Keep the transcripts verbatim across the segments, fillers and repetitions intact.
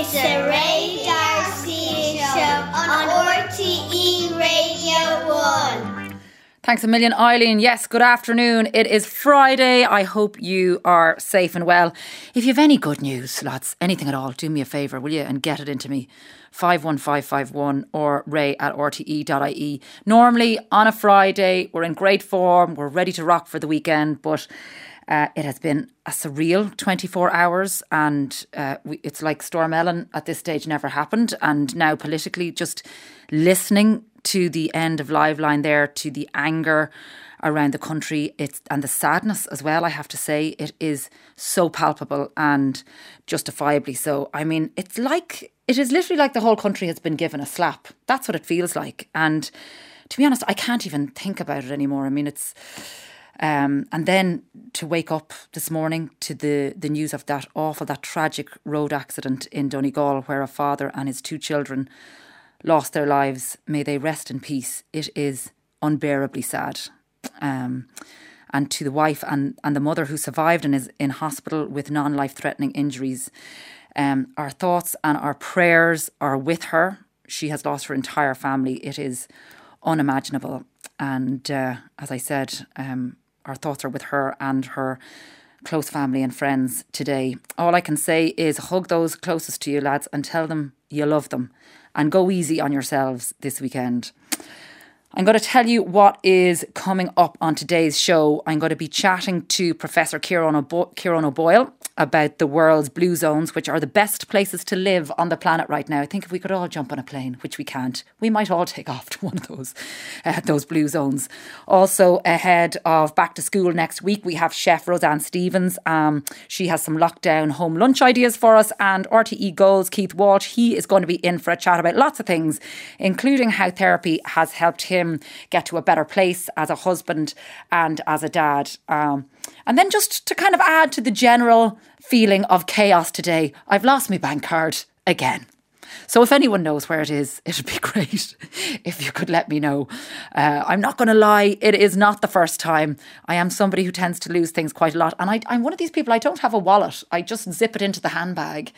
It's the Ray D'Arcy Show on R T E Radio one. Thanks a million, Eileen. Yes, good afternoon. It is Friday. I hope you are safe and well. If you have any good news, lads, anything at all, do me a favour, will you, and get it into me. five one five five one or ray at r t e dot i e. Normally, on a Friday, we're in great form, we're ready to rock for the weekend, but uh, it has been a surreal twenty-four hours, and uh, we, it's like Storm Ellen at this stage never happened. And now politically, just listening to the end of Liveline there, to the anger around the country, it's and the sadness as well, I have to say, it is so palpable and justifiably so. I mean, it's like, it is literally like the whole country has been given a slap. That's what it feels like. And to be honest, I can't even think about it anymore. I mean, it's, um, and then to wake up this morning to the, the news of that awful, that tragic road accident in Donegal, where a father and his two children lost their lives. May they rest in peace. It is unbearably sad. Um, and to the wife and, and the mother who survived and is in hospital with non-life-threatening injuries, um, our thoughts and our prayers are with her. She has lost her entire family. It is unimaginable. And uh, as I said, um, our thoughts are with her and her close family and friends today. All I can say is hug those closest to you, lads, and tell them you love them. And go easy on yourselves this weekend. I'm going to tell you what is coming up on today's show. I'm going to be chatting to Professor Kieran, O'Bo- Kieran O'Boyle about the world's blue zones, which are the best places to live on the planet right now. I think if we could all jump on a plane, which we can't, we might all take off to one of those, uh, those blue zones. Also, ahead of back to school next week, we have Chef Roseanne Stevens. Um, she has some lockdown home lunch ideas for us. And R T E Goals, Keith Walsh, he is going to be in for a chat about lots of things, including how therapy has helped him get to a better place as a husband and as a dad. Um, and then just to kind of add to the general feeling of chaos today, I've lost my bank card again. So if anyone knows where it is, it would be great if you could let me know. Uh, I'm not going to lie, it is not the first time. I am somebody who tends to lose things quite a lot. And I, I'm one of these people, I don't have a wallet. I just zip it into the handbag.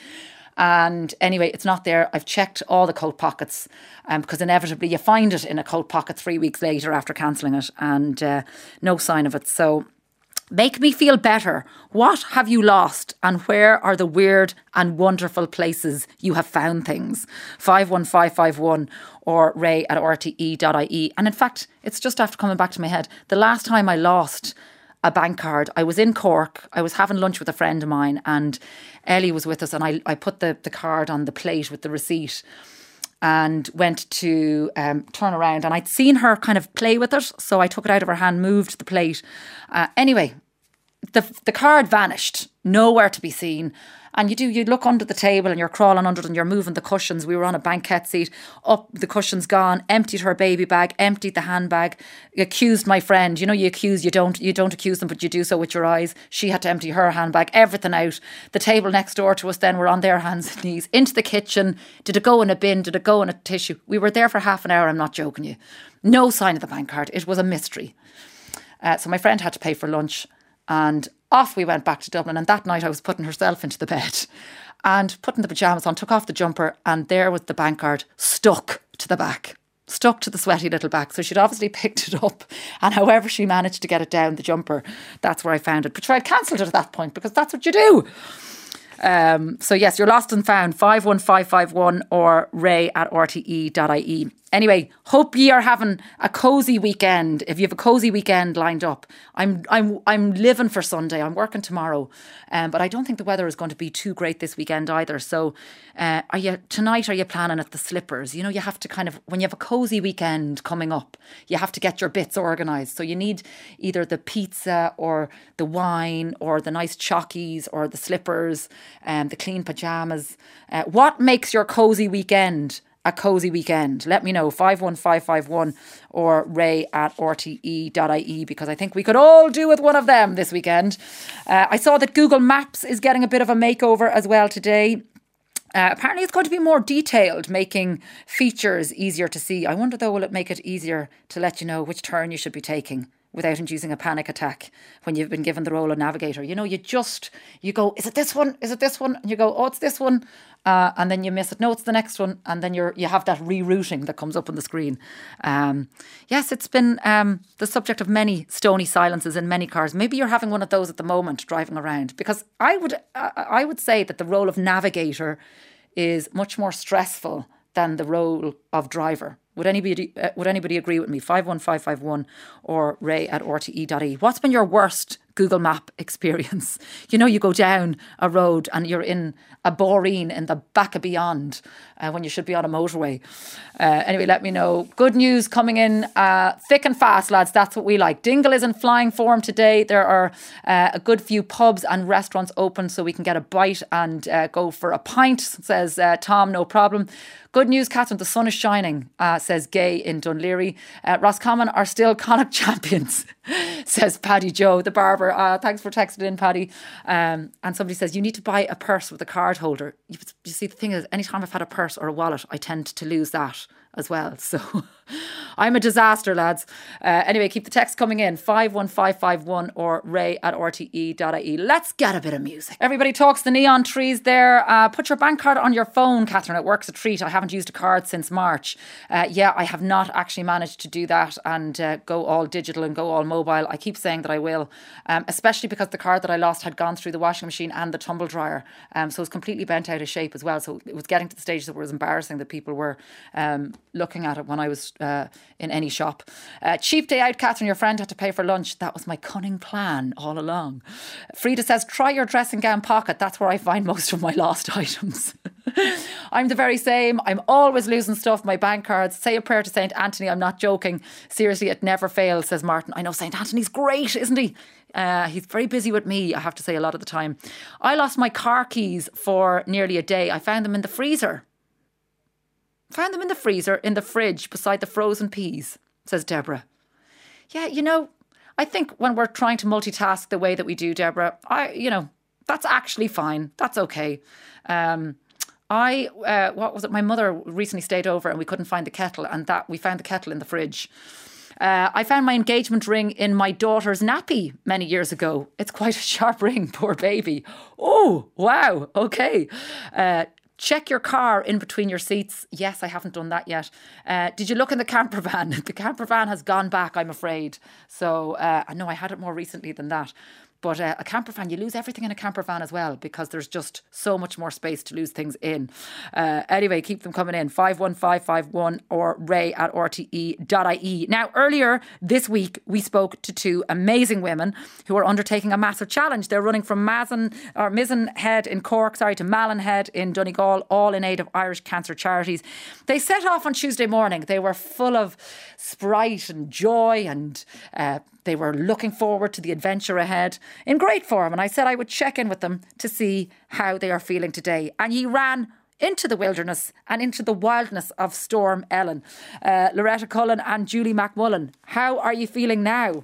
And anyway, it's not there. I've checked all the coat pockets um, because inevitably you find it in a coat pocket three weeks later after cancelling it, and uh, no sign of it. So make me feel better. What have you lost, and where are the weird and wonderful places you have found things? five one five five one or ray at r t e dot i e. And in fact, it's just after coming back to my head. The last time I lost a bank card, I was in Cork. I was having lunch with a friend of mine, and Ellie was with us, and I, I put the, the card on the plate with the receipt and went to um, turn around, and I'd seen her kind of play with it, so I took it out of her hand, moved the plate. Uh, anyway, the the card vanished, nowhere to be seen. And you do, you look under the table and you're crawling under it and you're moving the cushions. We were on a banquette seat, up, the cushions gone, emptied her baby bag, emptied the handbag, accused my friend. You know, you accuse, you don't, you don't accuse them, but you do so with your eyes. She had to empty her handbag, everything out. The table next door to us then were on their hands and knees, into the kitchen. Did it go in a bin? Did it go in a tissue? We were there for half an hour, I'm not joking you. No sign of the bank card. It was a mystery. Uh, so my friend had to pay for lunch, and off we went back to Dublin. And that night I was putting herself into the bed and putting the pyjamas on, took off the jumper, and there was the bank card stuck to the back, stuck to the sweaty little back. So she'd obviously picked it up, and however she managed to get it down the jumper, that's where I found it. But I'd cancelled it at that point because that's what you do. Um, so yes, you're lost and found. five one five five one or ray at r t e dot i e. Anyway, hope ye are having a cosy weekend. If you have a cosy weekend lined up, I'm I'm I'm living for Sunday. I'm working tomorrow, um, but I don't think the weather is going to be too great this weekend either. So, uh, are you tonight? Are you planning at the Slippers? You know, you have to kind of, when you have a cosy weekend coming up, you have to get your bits organised. So you need either the pizza or the wine or the nice chockies or the slippers and um, the clean pajamas. Uh, what makes your cosy weekend a cosy weekend? Let me know. five one five five one or ray at r t e dot i e, because I think we could all do with one of them this weekend. Uh, I saw that Google Maps is getting a bit of a makeover as well today. Uh, apparently it's going to be more detailed, making features easier to see. I wonder though, will it make it easier to let you know which turn you should be taking without inducing a panic attack when you've been given the role of navigator. You know, you just, you go, is it this one? Is it this one? And you go, oh, it's this one. Uh, and then you miss it. No, it's the next one. And then you're, you have that rerouting that comes up on the screen. Um, yes, it's been um, the subject of many stony silences in many cars. Maybe you're having one of those at the moment driving around, because I would, uh, I would say that the role of navigator is much more stressful than the role of driver. Would anybody uh, would anybody agree with me? five one five five one or ray at r t e dot e. What's been your worst Google Map experience? You know, you go down a road and you're in a boreen in the back of beyond uh, when you should be on a motorway. Uh, anyway, let me know. Good news coming in uh, thick and fast, lads. That's what we like. Dingle is in flying form today. There are uh, a good few pubs and restaurants open so we can get a bite and uh, go for a pint, says uh, Tom, no problem. Good news, Catherine, the sun is shining, uh, says Gay in Dunleary. Uh, Roscommon are still Connacht champions, says Paddy Joe, the barber. Uh, thanks for texting in, Paddy. Um, and somebody says, you need to buy a purse with a card holder. You, you see, the thing is, anytime I've had a purse or a wallet, I tend to lose that as well. So I'm a disaster, lads. Uh, anyway, keep the text coming in. five one five five one or ray at r t e dot i e. Let's get a bit of music. Everybody talks the neon trees there. Uh, put your bank card on your phone, Catherine. It works a treat. I haven't used a card since March. Uh, yeah, I have not actually managed to do that and uh, go all digital and go all mobile. I keep saying that I will, um, especially because the card that I lost had gone through the washing machine and the tumble dryer. Um, so it was completely bent out of shape as well. So it was getting to the stage that it was embarrassing that people were um, looking at it when I was uh, in any shop. Uh, cheap day out, Catherine. Your friend had to pay for lunch. That was my cunning plan all along. Frida says, try your dressing gown pocket. That's where I find most of my lost items. I'm the very same. I'm always losing stuff. My bank cards. Say a prayer to Saint Anthony. I'm not joking. Seriously, it never fails, says Martin. I know Saint Anthony's great, isn't he? Uh, he's very busy with me, I have to say, a lot of the time. I lost my car keys for nearly a day. I found them in the freezer. Found them in the freezer, in the fridge, beside the frozen peas, says Deborah. Yeah, you know, I think when we're trying to multitask the way that we do, Deborah, I, you know, that's actually fine. That's okay. Um, I, uh, what was it? My mother recently stayed over and we couldn't find the kettle, and that we found the kettle in the fridge. Uh, I found my engagement ring in my daughter's nappy many years ago. It's quite a sharp ring, poor baby. Oh, wow. Okay. Uh, Check your car in between your seats. Yes, I haven't done that yet. Uh, did you look in the camper van? The camper van has gone back, I'm afraid. So uh, I know I had it more recently than that. But uh, a camper van, you lose everything in a camper van as well, because there's just so much more space to lose things in. Uh, anyway, keep them coming in. five one five five one or ray at r t e dot i e. Now, earlier this week, we spoke to two amazing women who are undertaking a massive challenge. They're running from Mazin, or Mizzen Head in Cork, sorry, to Malin Head in Donegal, all in aid of Irish cancer charities. They set off on Tuesday morning. They were full of sprite and joy, and uh, they were looking forward to the adventure ahead in great form. And I said I would check in with them to see how they are feeling today. And he ran into the wilderness and into the wildness of Storm Ellen. Uh, Loretta Cullen and Julie McMullen, how are you feeling now?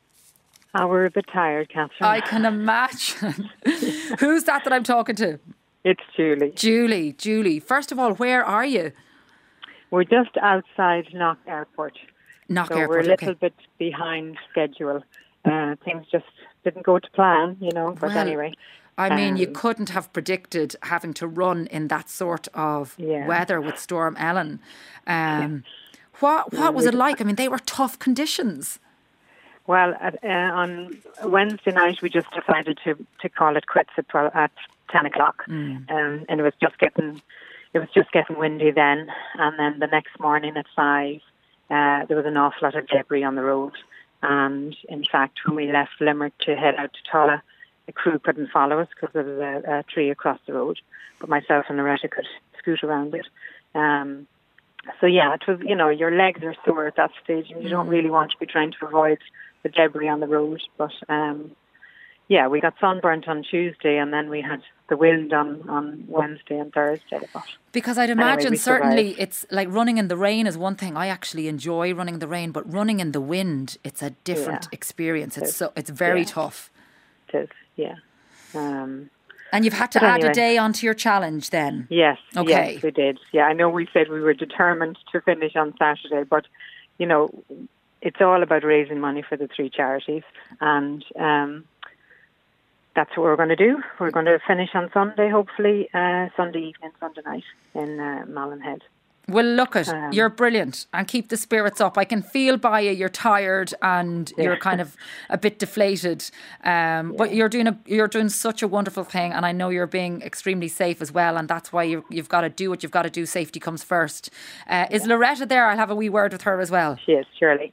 Oh, we're a bit tired, Catherine. I can imagine. Who's that that I'm talking to? It's Julie. Julie, Julie. First of all, where are you? We're just outside Knock Airport. Knock so Airport, we're a little okay. bit behind schedule. Uh, things just didn't go to plan, you know, but well, anyway. I mean, um, you couldn't have predicted having to run in that sort of yeah. weather with Storm Ellen. Um, yeah. What what was it like? I mean, they were tough conditions. Well, at, uh, on Wednesday night, we just decided to, to call it quits at, twelve, at ten o'clock. Mm. Um, and it was just getting it was just getting windy then. And then the next morning at five, uh, there was an awful lot of debris on the road. And in fact, when we left Limerick to head out to Tulla, the crew couldn't follow us because there was a, a tree across the road. But myself and Loretta could scoot around it. Um, so yeah, it was, you know, your legs are sore at that stage and you don't really want to be trying to avoid the debris on the road. But um, yeah, we got sunburnt on Tuesday and then we had the wind on, on Wednesday and Thursday. But because I'd imagine anyway, certainly it's like running in the rain is one thing. I actually enjoy running in the rain, but running in the wind, it's a different yeah, experience. It's so it's very yeah, tough. It is, yeah. Um, and you've had to add anyway. a day onto your challenge then? Yes, okay. Yes, we did. Yeah, I know we said we were determined to finish on Saturday, but, you know, it's all about raising money for the three charities, and um, that's what we're going to do. We're going to finish on Sunday, hopefully, uh, Sunday evening, Sunday night in uh, Mallinhead. Well, look it, Um, you're brilliant, and keep the spirits up. I can feel by you, you're tired and Yeah. you're kind of a bit deflated. Um, But you're doing a, you're doing such a wonderful thing, and I know you're being extremely safe as well, and that's why you, you've got to do what you've got to do. Safety comes first. Uh, is Loretta there? I'll have a wee word with her as well. She is, Shirley.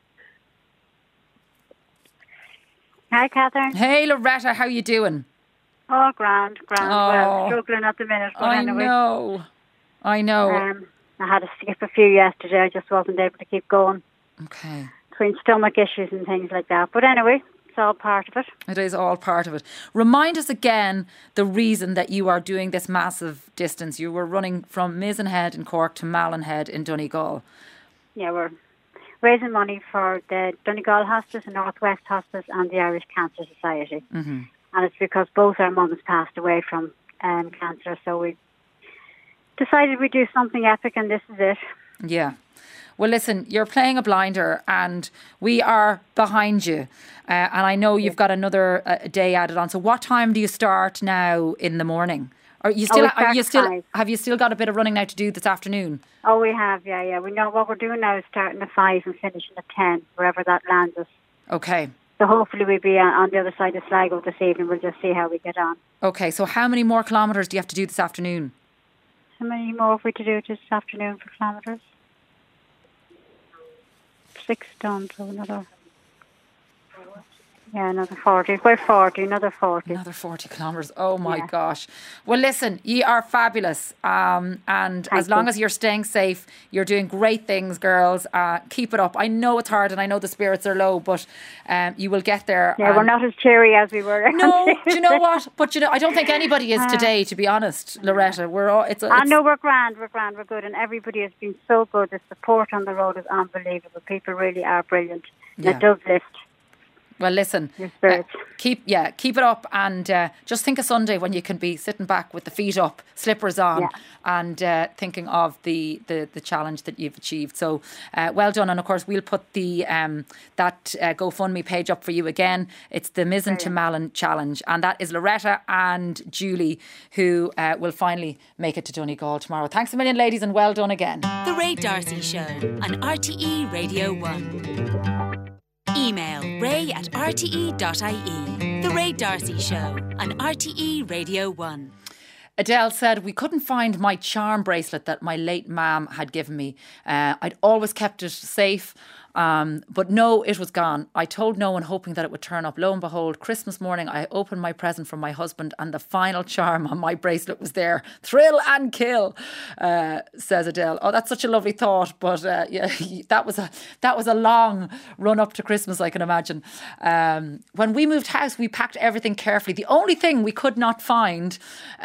Hi, Catherine. Hey, Loretta, how you doing? Oh, grand, grand. Oh. Well, struggling at the minute, but I anyway. know, I know. Um, I had to skip a few yesterday. I just wasn't able to keep going Okay. between stomach issues and things like that. But anyway, it's all part of it. It is all part of it. Remind us again the reason that you are doing this massive distance. You were running from Mizenhead in Cork to Mallinhead in Donegal. Yeah, we're raising money for the Donegal Hospice and Northwest Hospice and the Irish Cancer Society. Mm-hmm. And it's because both our mums passed away from um, cancer, so we decided we'd do something epic, and this is it. Yeah. Well, listen, you're playing a blinder and we are behind you. Uh, and I know you've got another uh, day added on. So what time do you start now in the morning? Are you still, we are you start still, five. have you still got a bit of running now to do this afternoon? Oh, we have, yeah, yeah. We know what we're doing now is starting at five and finishing at ten, wherever that lands us. Okay. So hopefully we'll be on the other side of Sligo this evening. We'll just see how we get on. Okay. So how many more kilometres do you have to do this afternoon? How many more have we to do this afternoon for kilometres? Six done, so another... Yeah, another forty. We're forty, another forty. Another forty kilometres. Oh my Yeah. gosh. Well, listen, you are fabulous. Um, and Thank as long you. as you're staying safe, you're doing great things, girls. Uh, keep it up. I know it's hard and I know the spirits are low, but um, you will get there. Yeah, we're and- not as cheery as we were. No, do you know what? But you know, I don't think anybody is today, to be honest, Loretta. We're all, it's, a- I it's know we're grand, we're grand, we're good, and everybody has been so good. The support on the road is unbelievable. People really are brilliant. And Yeah. It does lift. Well, listen, Your spirits. uh, keep yeah, keep it up, and uh, just think of Sunday when you can be sitting back with the feet up, slippers on, Yeah. and uh, thinking of the, the, the challenge that you've achieved. So, uh, well done, and of course we'll put the um, that uh, GoFundMe page up for you again. It's the Mizzen to Malin challenge, and that is Loretta and Julie who uh, will finally make it to Donegal tomorrow. Thanks a million, ladies, and well done again. The Ray D'Arcy Show on R T E Radio one. Email ray at r t e dot i e. The Ray D'Arcy Show on R T E Radio one. Adele said, we couldn't find my charm bracelet that my late mam had given me. Uh, I'd always kept it safe. Um, but no, it was gone. I told no one, hoping that it would turn up. Lo and behold, Christmas morning, I opened my present from my husband and the final charm on my bracelet was there. Thrill and kill, uh, says Adele. Oh, that's such a lovely thought. But uh, yeah, that was a that was a long run up to Christmas, I can imagine. Um, when we moved house, we packed everything carefully. The only thing we could not find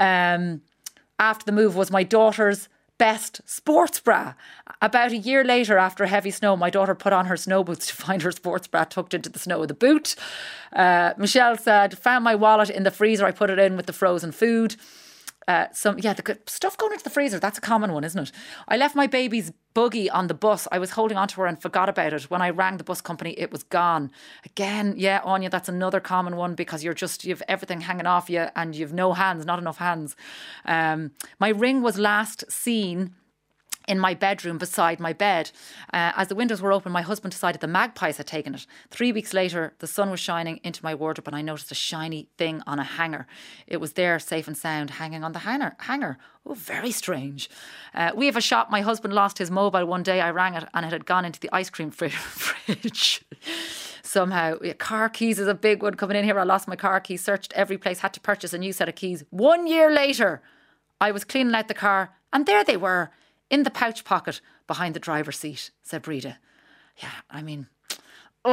um, after the move was my daughter's best sports bra. About a year later, after heavy snow, my daughter put on her snow boots to find her sports bra tucked into the snow of the boot. Uh, Michelle said, found my wallet in the freezer. I put it in with the frozen food. Uh, some yeah, the good stuff going into the freezer. That's a common one, isn't it? I left my baby's buggy on the bus. I was holding onto her and forgot about it. When I rang the bus company, it was gone. Again, yeah, Anya, that's another common one because you're just you've everything hanging off you and you've no hands, not enough hands. Um, my ring was last seen in my bedroom beside my bed. Uh, as the windows were open, my husband decided the magpies had taken it. Three weeks later, the sun was shining into my wardrobe and I noticed a shiny thing on a hanger. It was there, safe and sound, hanging on the hanger. hanger. Oh, very strange. Uh, we have a shop. My husband lost his mobile one day. I rang it and it had gone into the ice cream fr- fridge. Somehow, yeah, car keys is a big one coming in here. I lost my car keys, searched every place, had to purchase a new set of keys. One year later, I was cleaning out the car and there they were, in the pouch pocket behind the driver's seat, said Breda. Yeah, I mean, oh,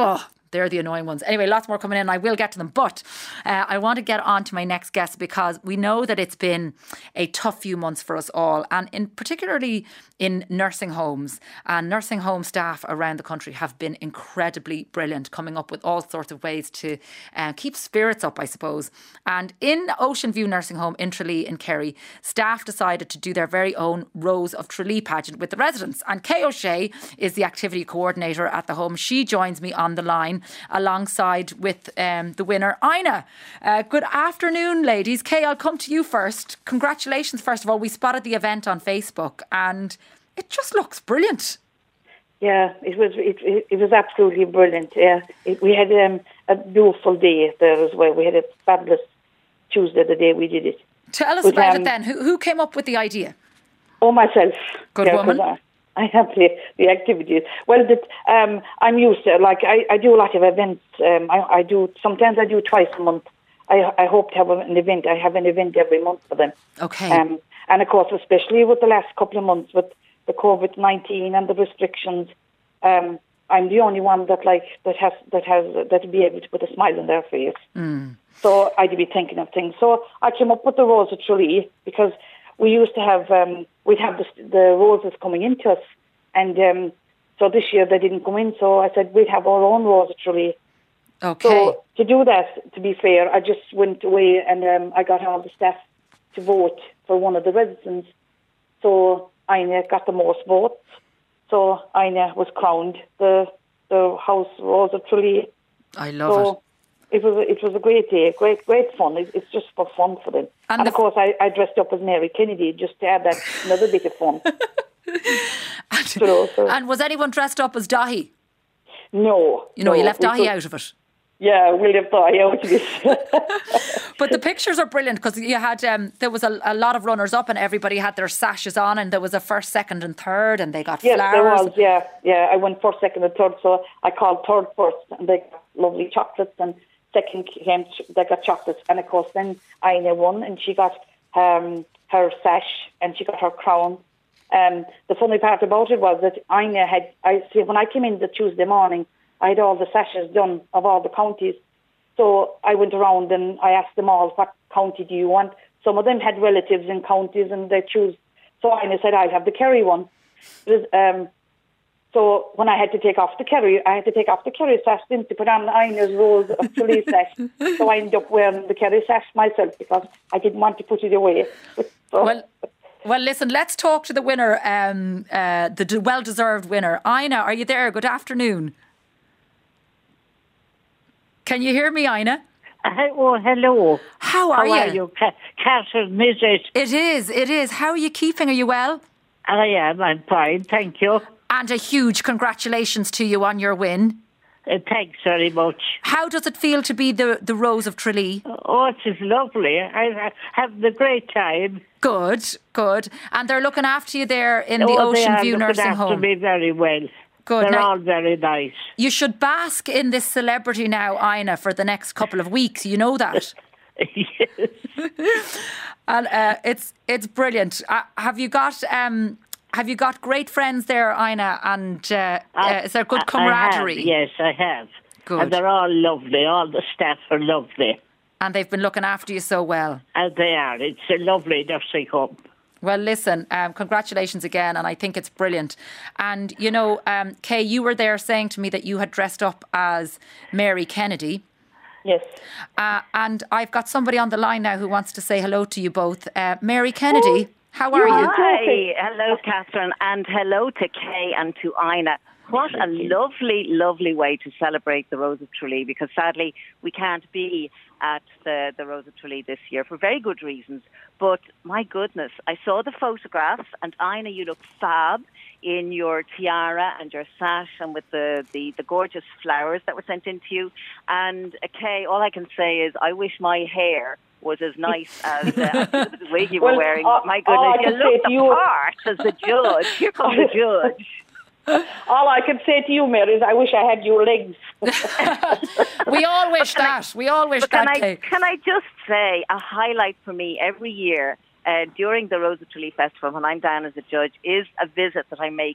they're the annoying ones. Anyway, lots more coming in. I will get to them. But uh, I want to get on to my next guest because we know that it's been a tough few months for us all. And in particularly in nursing homes, and nursing home staff around the country have been incredibly brilliant, coming up with all sorts of ways to uh, keep spirits up, I suppose. And in Ocean View Nursing Home in Tralee in Kerry, staff decided to do their very own Rose of Tralee pageant with the residents. And Kay O'Shea is the activity coordinator at the home. She joins me on the line alongside with um, the winner, Ina. Uh, good afternoon, ladies. Kay, I'll come to you first. Congratulations, first of all. We spotted the event on Facebook and it just looks brilliant. Yeah, it was it, it, it was absolutely brilliant. Yeah, it, we had um, a beautiful day there as well. We had a fabulous Tuesday, the day we did it. Tell us but, about um, it then. Who, who came up with the idea? Oh, myself. Good yeah, woman. I, I have the, the activities. Well, that um, I'm used to, like, I, I do a lot of events. Um, I, I do, sometimes I do twice a month. I, I hope to have an event. I have an event every month for them. Okay. Um, and of course, especially with the last couple of months with the COVID nineteen and the restrictions, um, I'm the only one that like that has that has that be able to put a smile on their face. Mm. So I'd be thinking of things. So I came up with the Rose of Tralee because we used to have um, we'd have the, the roses coming into us, and um, so this year they didn't come in. So I said we'd have our own Rose of Tralee. Okay. So to do that, to be fair, I just went away and um, I got all the staff to vote for one of the residents. So Ina got the most votes. So Ina was crowned the the House Rose of Tralee. I love so it. It was a, it was a great day, great great fun. It, it's just for fun for them. And, and the of course, I, I dressed up as Mary Kennedy just to add that another bit of fun. and, so, so. and was anyone dressed up as Dahi? No. You know, no, you left Dahi could, out of it. Yeah, we left Dahi out of it. But the pictures are brilliant because you had um, there was a, a lot of runners up and everybody had their sashes on and there was a first, second and third and they got yes, flowers. There was, yeah, yeah. I went first, second and third, so I called third first and they got lovely chocolates and second came, they got chocolates and of course then Ina won and she got um, her sash and she got her crown. Um, the funny part about it was that Ina had, I see when I came in the Tuesday morning, I had all the sashes done of all the counties. So I went around and I asked them all, what county do you want? Some of them had relatives in counties and they choose. So I said, I'll have the Kerry one. Was, um, so when I had to take off the Kerry, I had to take off the Kerry sash then to put on Ina's Rose of Tralee sash. So I ended up wearing the Kerry sash myself because I didn't want to put it away. So, well, well, listen, let's talk to the winner, um, uh, the d- well-deserved winner. Ina, are you there? Good afternoon. Can you hear me, Ina? Uh, oh, hello. How are How you? are you, Catherine? Is it? It is, it is. How are you keeping? Are you well? I am. I'm fine, thank you. And a huge congratulations to you on your win. Uh, thanks very much. How does it feel to be the, the Rose of Tralee? Oh, it is lovely. I, I have a great time. Good, good. And they're looking after you there in the oh, Ocean they View are Nursing looking after Home. me very well. Good. They're now, all very nice. You should bask in this celebrity now, Ina, for the next couple of weeks. You know that. Yes. And uh, it's it's brilliant. Uh, have you got um have you got great friends there, Ina? And uh, I, uh, is there good I- camaraderie? I have, yes, I have. Good. And they're all lovely. All the staff are lovely. And they've been looking after you so well. And they are. It's a lovely nursing home. Well, listen, um, congratulations again, and I think it's brilliant. And, you know, um, Kay, you were there saying to me that you had dressed up as Mary Kennedy. yes. Uh, and I've got somebody on the line now who wants to say hello to you both. Uh, Mary Kennedy, how are you? Hi, hello, Catherine, and hello to Kay and to Ina. What a lovely, lovely way to celebrate the Rose of Tralee, because sadly we can't be at the, the Rose of Tralee this year for very good reasons. But my goodness, I saw the photographs, and Ina, you look fab in your tiara and your sash and with the, the, the gorgeous flowers that were sent in to you. And uh, Kay, all I can say is I wish my hair was as nice as, uh, as the wig you well, were wearing. uh, My all I goodness, you can say look to the you- part as the judge. Here comes the judge. All I can say to you, Mary, is I wish I had your legs. We all wish that. We all wish But can that, I, Kay. can I just say a highlight for me every year uh, during the Rose of Tralee Festival when I'm down as a judge is a visit that I make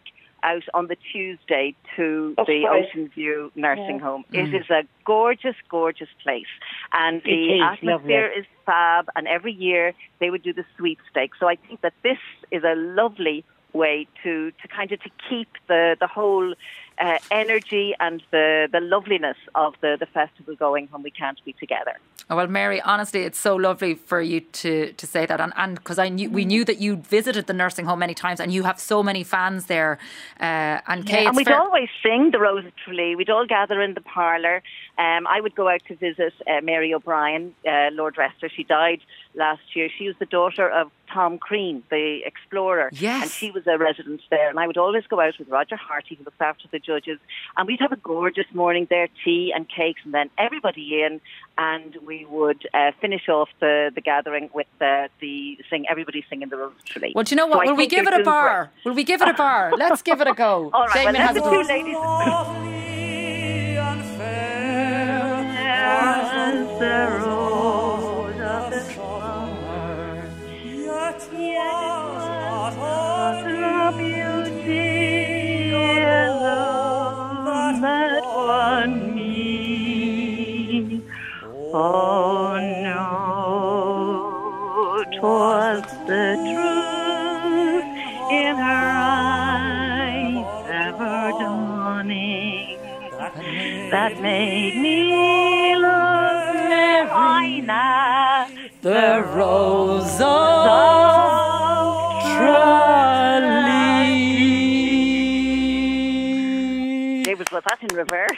out on the Tuesday to That's the right. Ocean View Nursing Yeah. Home. Mm. It is a gorgeous, gorgeous place. And It the is atmosphere lovely. is fab. And every year they would do the sweepstakes. So I think that this is a lovely way to, to kind of to keep the, the whole uh, energy and the, the loveliness of the, the festival going when we can't be together. Oh, well, Mary, honestly, it's so lovely for you to, to say that, and and because I knew we knew that you visited the nursing home many times, and you have so many fans there. Uh, and Kay, Yeah, and it's we'd fair- always sing the Rose of Tralee. We'd all gather in the parlour. Um, I would go out to visit uh, Mary O'Brien, uh, Lord rest her. She died last year. She was the daughter of Tom Crean, the explorer. Yes. And she was a resident there. And I would always go out with Roger Harty, who looks after the judges. And we'd have a gorgeous morning there, tea and cakes, and then everybody in. And we would uh, finish off the, the gathering with uh, the sing. Everybody singing the Rose of Tralee. Well, do you know So what? I Will we think give they're it a doing great. bar? Will we give it a bar? Let's give it a go. All right, Damien well, has let a the two ladies. As the rose of the summer, yet was the beauty alone that won me. Oh no, 'twas the truth in her eyes ever dawning that made me love Marina, The Rose of Tralee. It was with that in reverse.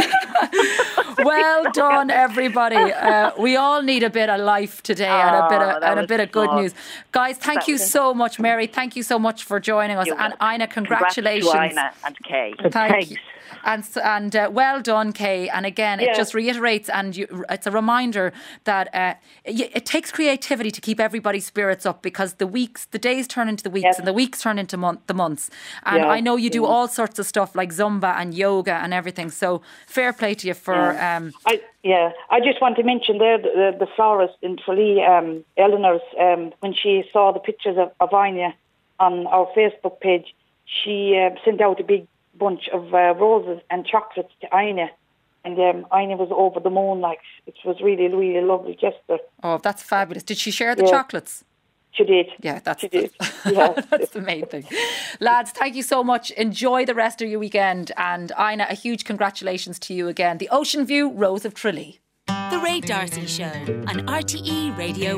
Well done, everybody. Uh, we all need a bit of life today and a bit Oh, of that and a was bit of good fun. news, guys. Thank That you was- so much, Mary. Thank you so much for joining us, You're and welcome. Ina, congratulations. Congrats to Ina and Kay. Thank Thanks. you. And s- and uh, well done, Kay. And again, it Yeah. just reiterates, and you, it's a reminder that uh, y- it takes creativity to keep everybody's spirits up, because the weeks, the days turn into the weeks, Yes. and the weeks turn into month, the months. And Yeah, I know you do yeah. all sorts of stuff like Zumba and yoga and everything. So fair play to you for. Um, I yeah, I just want to mention there the, the, the florist in Tralee, um, Eleanor's, um, when she saw the pictures of, of Anya on our Facebook page, she uh, sent out a big bunch of uh, roses and chocolates to Anya, and um, Anya was over the moon. Like, it was really, really a lovely gesture. oh, that's fabulous. Did she share the Yeah. chocolates? She did. Yeah, that's she did. Yeah. that's the main thing. Lads, thank you so much. Enjoy the rest of your weekend. And Ina, a huge congratulations to you again. The Ocean View Rose of Tralee. The Ray Darcy Show on R T E Radio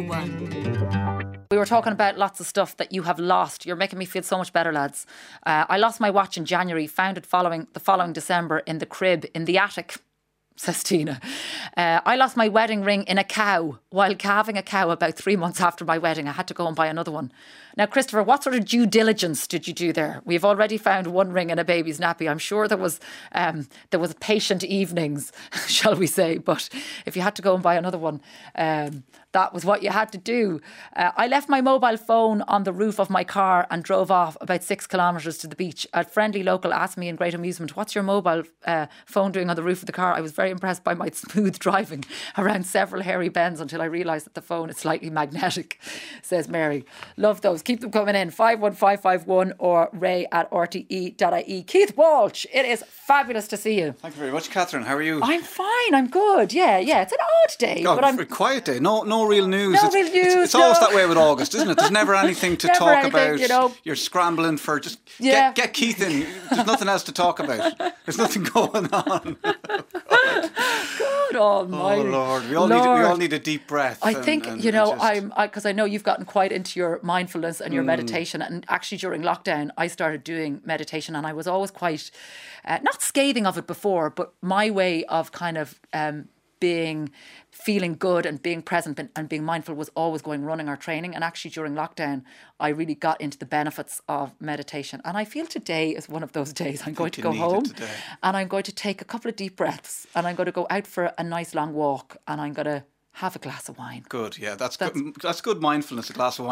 one. We were talking about lots of stuff that you have lost. You're making me feel so much better, lads. Uh, I lost my watch in January, found it following the following December in the crib in the attic, says Tina. Uh, I lost my wedding ring in a cow while calving a cow about three months after my wedding. I had to go and buy another one. Now, Christopher, what sort of due diligence did you do there? We've already found one ring in a baby's nappy. I'm sure there was um, there was patient evenings, shall we say. But if you had to go and buy another one, um, that was what you had to do. Uh, I left my mobile phone on the roof of my car and drove off about six kilometres to the beach. A friendly local asked me in great amusement, what's your mobile uh, phone doing on the roof of the car? I was very impressed by my smooth driving around several hairy bends until I realised that the phone is slightly magnetic, says Mary. Love those. Keep them coming in. five one five five one or ray at r t e dot i e. Keith Walsh, it is fabulous to see you. Thank you very much, Catherine. How are you? I'm fine. I'm good. Yeah, yeah. It's an odd day, Oh, but I'm a quiet day. No, no real news. No it's, real it's- news, It's, always no. that way with August, isn't it? There's never anything to Never talk anything, about. you know. You're scrambling for just Yeah. get, get Keith in. There's nothing else to talk about. There's nothing going on. God almighty. Oh Lord, we all need we Lord. all need a deep breath. I and- think, and- you and know, just- I'm because I, know you've gotten quite into your mindfulness and your meditation. And actually, during lockdown, I started doing meditation, and I was always quite uh, not scathing of it before, but my way of kind of um, being feeling good and being present and, and being mindful was always going running or training. And actually, during lockdown, I really got into the benefits of meditation. And I feel today is one of those days. I'm going to you go need it home today. and I'm going to take a couple of deep breaths, and I'm going to go out for a nice long walk, and I'm going to have a glass of wine. Good, yeah, that's, good. That's good mindfulness. A glass of wine.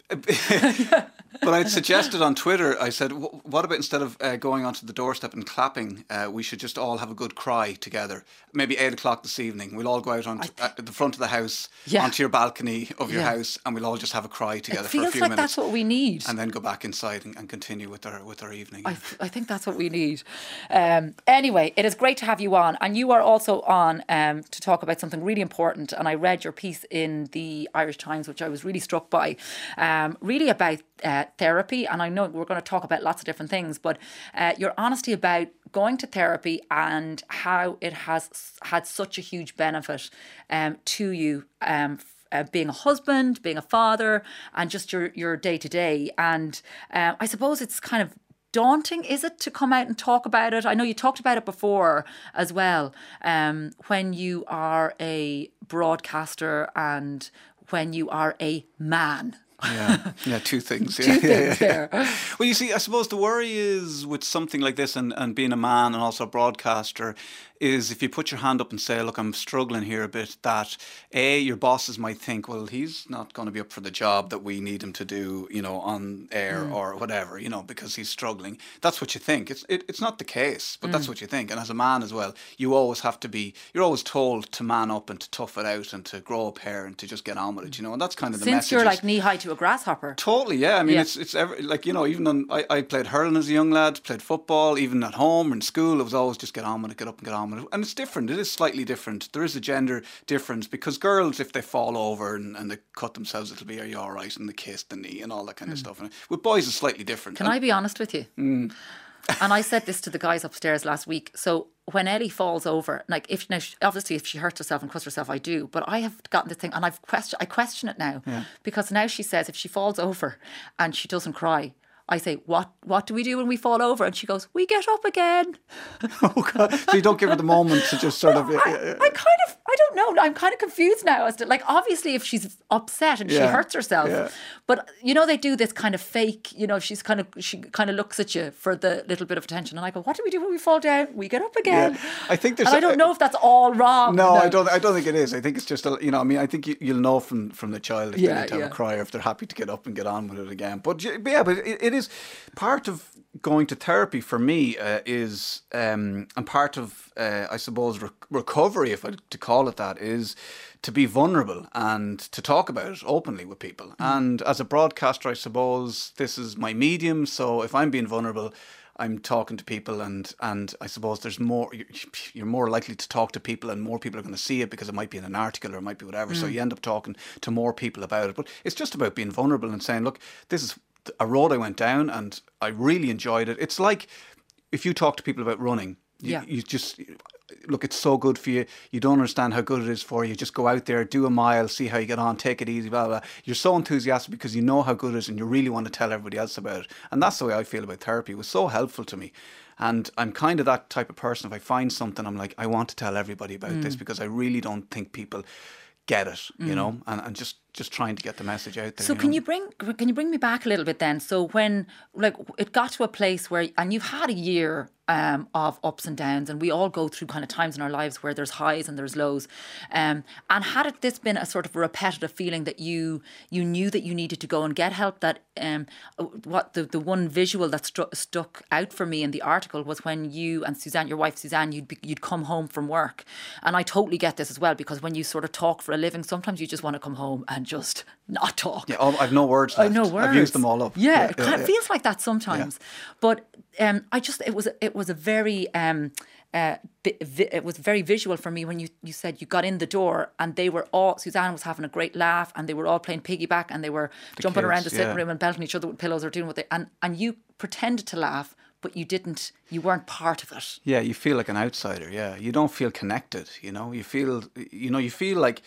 But I'd suggested on Twitter, I said, what about instead of uh, going onto the doorstep and clapping, uh, we should just all have a good cry together. Maybe eight o'clock this evening. We'll all go out onto th- uh, the front of the house, yeah. onto your balcony of your yeah. house, and we'll all just have a cry together it for a few like minutes. It feels like that's what we need. And then go back inside and, and continue with our with our evening. I, th- I think that's what we need. Um, anyway, it is great to have you on. And you are also on um, to talk about something really important. And I read your piece in the Irish Times, which I was really struck by, um, really about uh, therapy. And I know we're going to talk about lots of different things, but uh, your honesty about going to therapy and how it has had such a huge benefit um, to you, um, uh, being a husband, being a father, and just your your day to day. And uh, I suppose it's kind of daunting, is it, to come out and talk about it? I know you talked about it before as well, um, when you are a broadcaster and when you are a man. Yeah, yeah, two things. Yeah. two things there. Well, you see, I suppose the worry is with something like this and, and being a man and also a broadcaster is if you put your hand up and say, look, I'm struggling here a bit, that A, your bosses might think, well, he's not going to be up for the job that we need him to do, you know, on air mm. or whatever, you know, because he's struggling. That's what you think. It's it, it's not the case, but mm. that's what you think. And as a man as well, you always have to be, you're always told to man up and to tough it out and to grow up here and to just get on with it, you know, and that's kind of the message. Since you're like knee high to a grasshopper. Totally, yeah. I mean, yeah. it's it's every, like, you know, even on, I, I played hurling as a young lad, played football, even at home or in school, it was always just get on with it, get up and get on with it. And it's different. It is slightly different. There is a gender difference because girls, if they fall over and, and they cut themselves, it'll be, are you all right? And they kiss the knee and all that kind mm. of stuff. And with boys, it's slightly different. Can and, I be honest with you? Mm. And I said this to the guys upstairs last week. So when Ellie falls over, like if now she, obviously if she hurts herself and cuts herself, I do. But I have gotten this thing, and I've question I question it now yeah. because now she says if she falls over and she doesn't cry, I say, what What do we do when we fall over? And she goes, we get up again. Oh God! So you don't give her the moment to just sort of. I, I kind of, I don't know. I'm kind of confused now as to, like, obviously if she's upset and yeah. she hurts herself, yeah. but you know they do this kind of fake. You know, she's kind of she kind of looks at you for the little bit of attention, and I go, what do we do when we fall down? We get up again. Yeah. I think there's. And I don't know if that's all wrong. No, no, I don't. I don't think it is. I think it's just a, you know. I mean, I think you, you'll know from from the child if yeah, they need to have yeah. a cry or if they're happy to get up and get on with it again. But, but yeah, but it, it is part. Part of going to therapy for me uh, is, um, and part of, uh, I suppose, re- recovery, if I to call it that, is to be vulnerable and to talk about it openly with people. Mm. And as a broadcaster, I suppose this is my medium. So if I'm being vulnerable, I'm talking to people, and, and I suppose there's more. You're more likely to talk to people, and more people are going to see it because it might be in an article or it might be whatever. Mm. So you end up talking to more people about it. But it's just about being vulnerable and saying, look, this is a road I went down and I really enjoyed it. It's like if you talk to people about running, you, yeah. you just, look, it's so good for you. You don't understand how good it is for you. Just go out there, do a mile, see how you get on, take it easy, blah, blah. You're so enthusiastic because you know how good it is and you really want to tell everybody else about it. And that's the way I feel about therapy. It was so helpful to me. And I'm kind of that type of person. If I find something, I'm like, I want to tell everybody about mm. this because I really don't think people get it, you mm. know, and, and just just trying to get the message out there. So you can know? you bring can you bring me back a little bit then? So when like it got to a place where, and you've had a year um, of ups and downs, and we all go through kind of times in our lives where there's highs and there's lows. Um, and had it this been a sort of a repetitive feeling that you you knew that you needed to go and get help, that um, what the, the one visual that stru- stuck out for me in the article was when you and Suzanne, your wife Suzanne, you'd be, you'd come home from work. And I totally get this as well, because when you sort of talk for a living, sometimes you just want to come home and just not talk. Yeah, I've no words left. I've no words. I've used them all up. Yeah, yeah it yeah, kind of yeah. feels like that sometimes. Yeah. But um, I just, it was it was a very, um, uh, vi- it was very visual for me when you, you said you got in the door and they were all, Suzanne was having a great laugh and they were all playing piggyback and they were the jumping kids, around the sitting yeah. room and belting each other with pillows or doing what they, and, and you pretended to laugh, but you didn't, you weren't part of it. Yeah, you feel like an outsider, yeah. You don't feel connected, you know. You feel, you know, you feel like,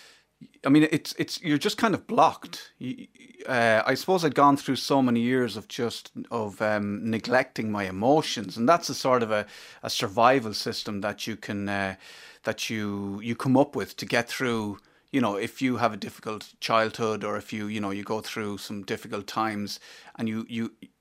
I mean, it's it's you're just kind of blocked. You, uh, I suppose I'd gone through so many years of just of um, neglecting my emotions, and that's a sort of a, a survival system that you can uh, that you you come up with to get through. You know, if you have a difficult childhood, or if you you know you go through some difficult times, and you you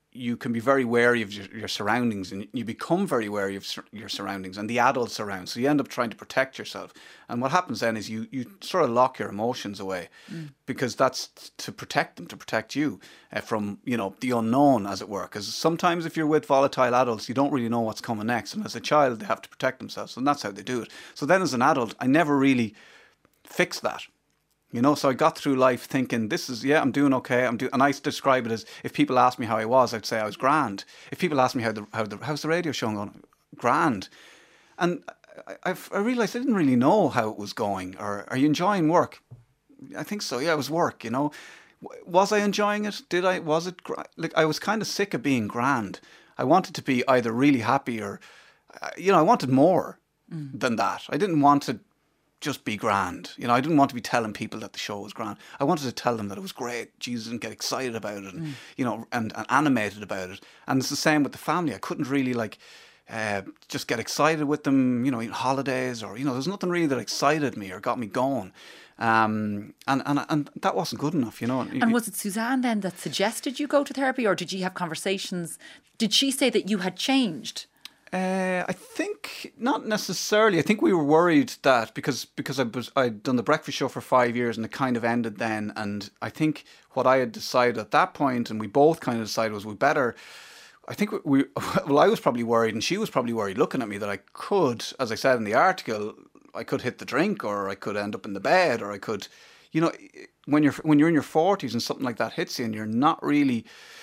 you can be very wary of your, your surroundings, and you become very wary of sur- your surroundings and the adults around. So you end up trying to protect yourself. And what happens then is you, you sort of lock your emotions away mm. because that's t- to protect them, to protect you uh, from, you know, the unknown, as it were. Because sometimes if you're with volatile adults, you don't really know what's coming next. And as a child, they have to protect themselves. And that's how they do it. So then as an adult, I never really fixed that. You know, so I got through life thinking, this is, yeah, I'm doing okay. I'm doing, and I describe it as, if people ask me how I was, I'd say I was grand. If people ask me how the, how the how's the radio show going, grand. And I, I've, I realised I didn't really know how it was going. Or, are you enjoying work? I think so. Yeah, it was work. You know, was I enjoying it? Did I? Was it? Like, I was kind of sick of being grand. I wanted to be either really happy or, you know, I wanted more mm. than that. I didn't want to just be grand. You know, I didn't want to be telling people that the show was grand. I wanted to tell them that it was great, Jesus, and get excited about it and, mm. you know, and, and animated about it. And it's the same with the family. I couldn't really, like, uh, just get excited with them, you know, in holidays or, you know, there's nothing really that excited me or got me going. Um, and, and, and that wasn't good enough, you know. And was it Suzanne then that suggested you go to therapy, or did you have conversations? Did she say that you had changed? Uh, I think not necessarily. I think we were worried that because because I was I'd done the breakfast show for five years and it kind of ended then. And I think what I had decided at that point, and we both kind of decided, was we better. I think we, we well, I was probably worried, and she was probably worried, looking at me, that I could, as I said in the article, I could hit the drink, or I could end up in the bed, or I could, you know, when you're when you're in your forties and something like that hits you, and you're not really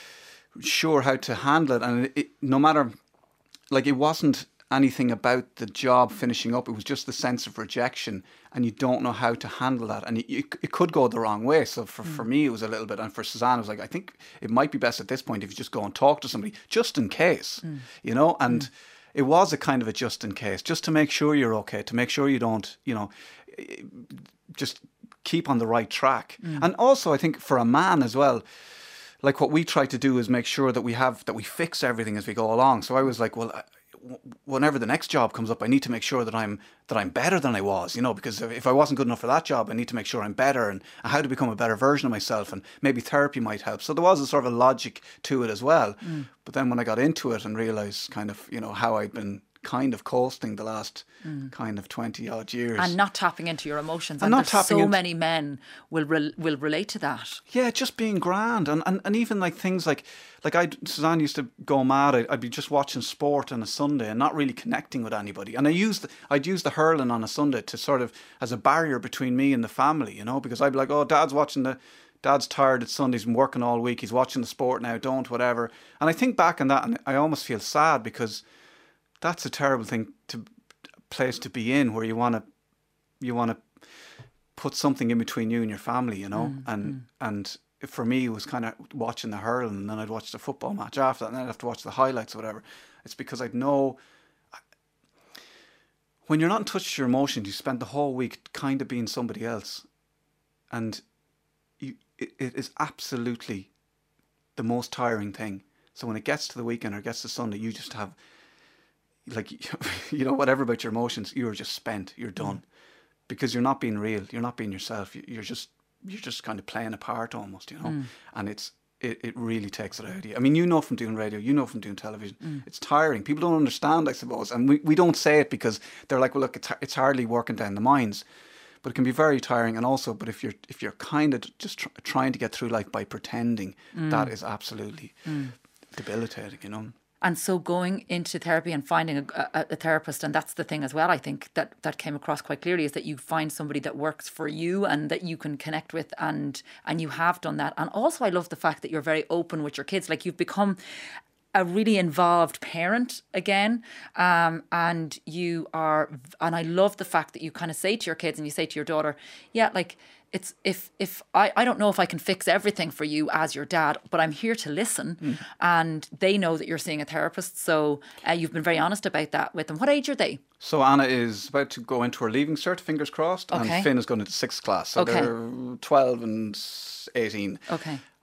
sure how to handle it, and it, it, no matter. Like, it wasn't anything about the job finishing up. It was just the sense of rejection, and you don't know how to handle that. And it, it could go the wrong way. So for, mm. for me, it was a little bit, and for Suzanne, it was like, I think it might be best at this point if you just go and talk to somebody, just in case, mm. you know? And mm. it was a kind of a just in case, just to make sure you're okay, to make sure you don't, you know, just keep on the right track. Mm. And also, I think for a man as well, like, what we try to do is make sure that we have, that we fix everything as we go along. So I was like, well, whenever the next job comes up, I need to make sure that I'm that I'm better than I was, you know, because if I wasn't good enough for that job, I need to make sure I'm better, and how to become a better version of myself, and maybe therapy might help. So there was a sort of a logic to it as well. Mm. But then when I got into it and realised kind of, you know, how I'd been kind of coasting the last mm. kind of twenty odd years, and not tapping into your emotions, and, and not tapping so into... many men will re- will relate to that. Yeah, just being grand, and, and, and even like things like like I Suzanne used to go mad. I'd, I'd be just watching sport on a Sunday and not really connecting with anybody. And I used I'd use the hurling on a Sunday to sort of as a barrier between me and the family, you know, because I'd be like, oh, Dad's watching the. Dad's tired, it's Sunday, he's been working all week, he's watching the sport now, don't, whatever. And I think back on that, and I almost feel sad, because that's a terrible thing to place to be in, where you want to you want to put something in between you and your family, you know. Mm, and mm. and for me, it was kind of watching the hurling, and then I'd watch the football match after that, and then I'd have to watch the highlights or whatever. It's because I'd know when you're not in touch with your emotions, you spend the whole week kind of being somebody else, and you it, it is absolutely the most tiring thing. So when it gets to the weekend or it gets to Sunday, you just have, like, you know, whatever about your emotions, you're just spent, you're done. Mm. Because you're not being real, you're not being yourself, you're just you're just kind of playing a part almost, you know. Mm. And it's it, it really takes it out of you. I mean, you know from doing radio, you know from doing television, mm. it's tiring. People don't understand, I suppose, and we, we don't say it because they're like, well, look, it's, it's hardly working down the mines. But it can be very tiring, and also, but if you're if you're kind of just tr- trying to get through life by pretending, mm. that is absolutely mm. debilitating, you know. And so going into therapy and finding a, a, a therapist, and that's the thing as well, I think, that, that came across quite clearly, is that you find somebody that works for you and that you can connect with, and and you have done that. And also I love the fact that you're very open with your kids. Like, you've become a really involved parent again, um, and you are, and I love the fact that you kind of say to your kids, and you say to your daughter, yeah, like, it's if if I, I don't know if I can fix everything for you as your dad, but I'm here to listen. Mm. And they know that you're seeing a therapist, so uh, you've been very honest about that with them. What age are they? So Anna is about to go into her leaving cert, fingers crossed, okay. And Finn is going into sixth class, so okay. They're twelve and eighteen. Okay.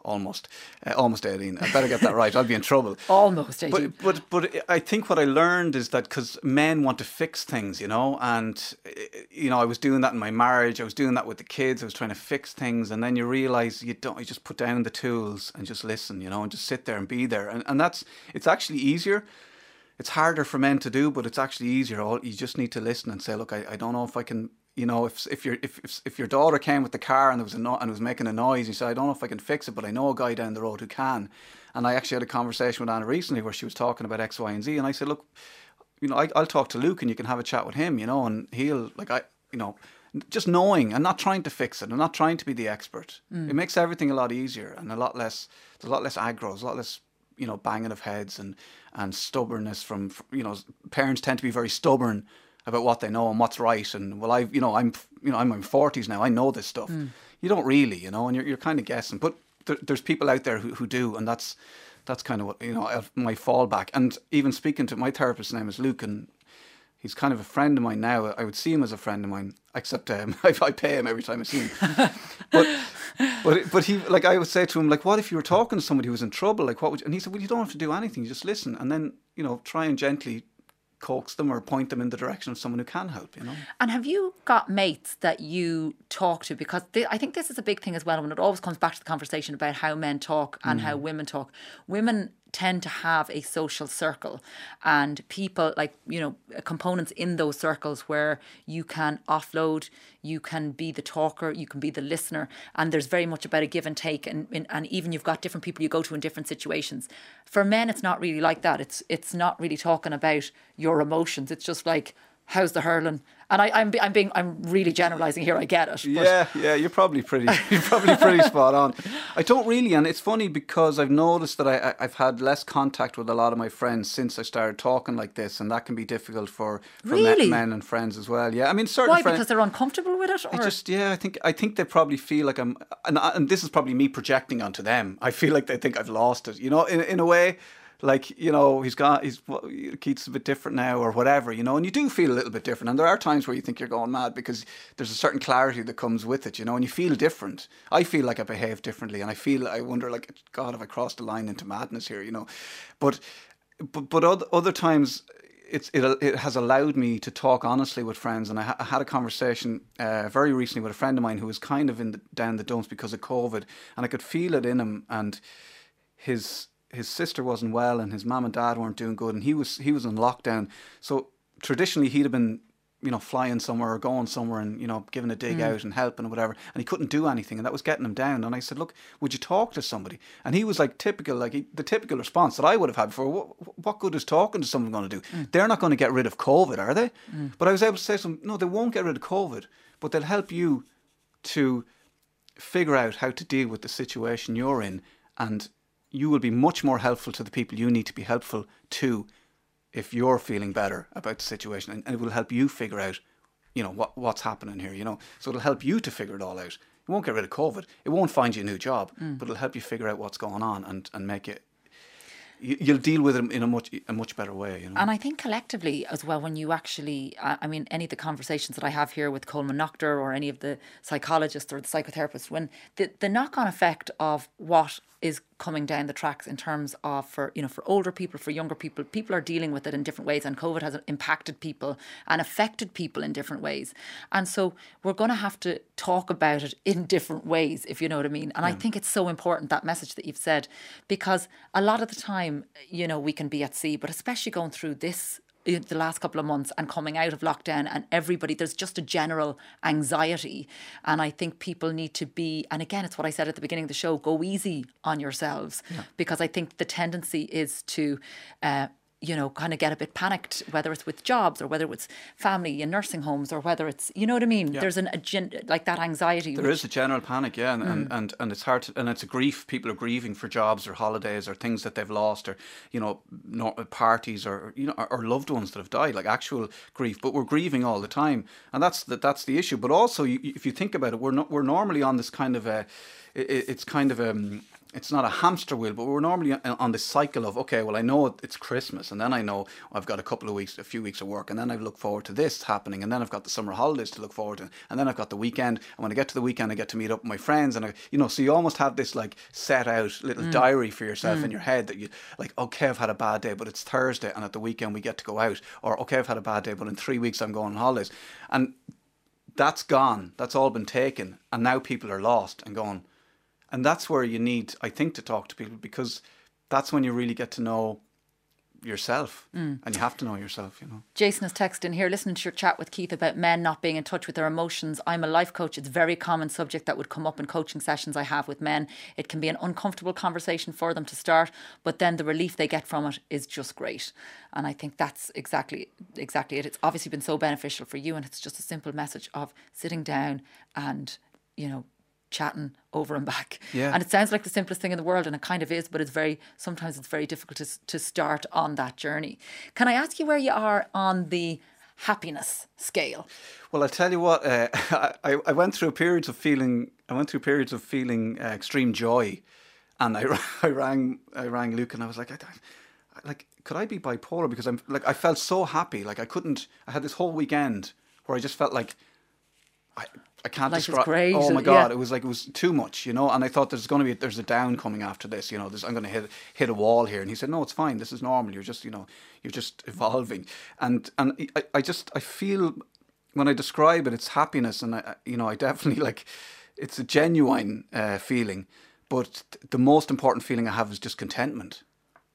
almost, uh, almost eighteen. I better get that right. I'll be in trouble. Almost eighteen. But, but, but I think what I learned is that because men want to fix things, you know, and, you know, I was doing that in my marriage. I was doing that with the kids. I was trying to fix things. And then you realise you don't, you just put down the tools and just listen, you know, and just sit there and be there. And, and that's, it's actually easier. It's harder for men to do, but it's actually easier. All you just need to listen and say, look, I, I don't know if I can, you know, if if your if, if if your daughter came with the car and there was a no- and was making a noise, you said, I don't know if I can fix it, but I know a guy down the road who can. And I actually had a conversation with Anna recently where she was talking about X, Y, and Z, and I said, look, you know, I, I'll talk to Luke and you can have a chat with him, you know, and he'll like I, you know, just knowing and not trying to fix it and not trying to be the expert. Mm. It makes everything a lot easier and a lot less. There's a lot less aggro, there's a lot less, you know, banging of heads and and stubbornness from, you know, parents tend to be very stubborn about what they know and what's right. And well, I, you know, I'm, you know, I'm in my forties now. I know this stuff. Mm. You don't really, you know, and you're you're kind of guessing. But there, there's people out there who, who do, and that's that's kind of what, you know, my fallback. And even speaking to my therapist's name is Luke, and he's kind of a friend of mine now. I would see him as a friend of mine, except um, I, I pay him every time I see him. but but but he, like, I would say to him, like, what if you were talking to somebody who was in trouble? Like, what would you? And he said, well, you don't have to do anything. You just listen, and then, you know, try and gently coax them or point them in the direction of someone who can help, you know. And have you got mates that you talk to? Because th- I think this is a big thing as well, when it always comes back to the conversation about how men talk and mm. how women talk. Women tend to have a social circle and people, like, you know, components in those circles where you can offload, you can be the talker, you can be the listener, and there's very much about a give and take, and, and, and even you've got different people you go to in different situations. For men, it's not really like that. It's it's not really talking about your emotions. It's just like, how's the hurling? And I, I'm I'm being I'm really generalising here. I get it. Yeah, yeah, you're probably pretty you're probably pretty spot on. I don't really, and it's funny because I've noticed that I I've had less contact with a lot of my friends since I started talking like this, and that can be difficult for, for really? men, men and friends as well. Yeah, I mean, certain why friends, because they're uncomfortable with it. Or? I just yeah, I think I think they probably feel like I'm, and and this is probably me projecting onto them. I feel like they think I've lost it, you know, in in a way. Like, you know, he's got, he's, Keith's a bit different now or whatever, you know, and you do feel a little bit different. And there are times where you think you're going mad because there's a certain clarity that comes with it, you know, and you feel different. I feel like I behave differently, and I feel, I wonder, like, God, have I crossed the line into madness here, you know? But, but, but other, other times it's, it, it has allowed me to talk honestly with friends. And I, ha- I had a conversation uh, very recently with a friend of mine who was kind of in the, down the dumps because of COVID, and I could feel it in him, and his... his sister wasn't well and his mum and dad weren't doing good, and he was he was in lockdown. So traditionally he'd have been, you know, flying somewhere or going somewhere and, you know, giving a dig mm. out and helping and whatever, and he couldn't do anything, and that was getting him down. And I said, look, would you talk to somebody? And he was like typical, like he, the typical response that I would have had before, what, what good is talking to someone going to do? Mm. They're not going to get rid of COVID, are they? Mm. But I was able to say to him, no, they won't get rid of COVID, but they'll help you to figure out how to deal with the situation you're in, and you will be much more helpful to the people you need to be helpful to if you're feeling better about the situation, and, and it will help you figure out, you know, what what's happening here, you know. So it'll help you to figure it all out. It won't get rid of COVID. It won't find you a new job, mm. but it'll help you figure out what's going on and, and make it, you, you'll deal with it in a much a much better way, you know. And I think collectively as well, when you actually, I mean, any of the conversations that I have here with Coleman Noctor or any of the psychologists or the psychotherapists, when the, the knock-on effect of what is coming down the tracks in terms of, for, you know, for older people, for younger people, people are dealing with it in different ways, and COVID has impacted people and affected people in different ways. And so we're going to have to talk about it in different ways, if you know what I mean. And yeah. I think it's so important, that message that you've said, because a lot of the time, you know, we can be at sea, but especially going through this the last couple of months and coming out of lockdown, and everybody, there's just a general anxiety, and I think people need to be, and again, it's what I said at the beginning of the show, go easy on yourselves, yeah. because I think the tendency is to uh, you know, kind of get a bit panicked, whether it's with jobs or whether it's family in nursing homes or whether it's, you know what I mean? Yeah. There's an, a gen, like that anxiety. There which, is a general panic, yeah, and, mm. and, and, and it's hard to, and it's a grief. People are grieving for jobs or holidays or things that they've lost, or, you know, not, parties or, you know, or, or loved ones that have died, like actual grief. But we're grieving all the time, and that's the, that's the issue. But also, you, if you think about it, we're not, we're normally on this kind of a, it, it's kind of a, it's not a hamster wheel, but we're normally on this cycle of, okay, well, I know it's Christmas, and then I know I've got a couple of weeks, a few weeks of work, and then I look forward to this happening, and then I've got the summer holidays to look forward to, and then I've got the weekend, and when I get to the weekend, I get to meet up with my friends, and I, you know, so you almost have this like set out little mm. diary for yourself mm. in your head that you like, okay, I've had a bad day, but it's Thursday, and at the weekend we get to go out, or okay, I've had a bad day, but in three weeks I'm going on holidays, and that's gone, that's all been taken, and now people are lost and going. And that's where you need, I think, to talk to people, because that's when you really get to know yourself. Mm. And you have to know yourself, you know. Jason has texted in here, listening to your chat with Keith about men not being in touch with their emotions. I'm a life coach. It's a very common subject that would come up in coaching sessions I have with men. It can be an uncomfortable conversation for them to start, but then the relief they get from it is just great. And I think that's exactly exactly it. It's obviously been so beneficial for you, and it's just a simple message of sitting down and, you know, chatting over and back. Yeah. And it sounds like the simplest thing in the world, and it kind of is, but it's very, sometimes it's very difficult to, to start on that journey. Can I ask you where you are on the happiness scale? Well, I tell you what, uh, I, I went through periods of feeling, I went through periods of feeling uh, extreme joy, and I, I rang, I rang Luke, and I was like, I, I, like, could I be bipolar? Because I'm like, I felt so happy, like I couldn't. I had this whole weekend where I just felt like I. I can't Life describe. Is great. Oh my God! Yeah. It was like it was too much, you know. And I thought there's going to be there's a down coming after this, you know. There's, I'm going to hit hit a wall here. And he said, no, it's fine. This is normal. You're just, you know, you're just evolving. And and I, I just I feel when I describe it, it's happiness, and I, you know, I definitely like it's a genuine uh, feeling. But the most important feeling I have is just contentment.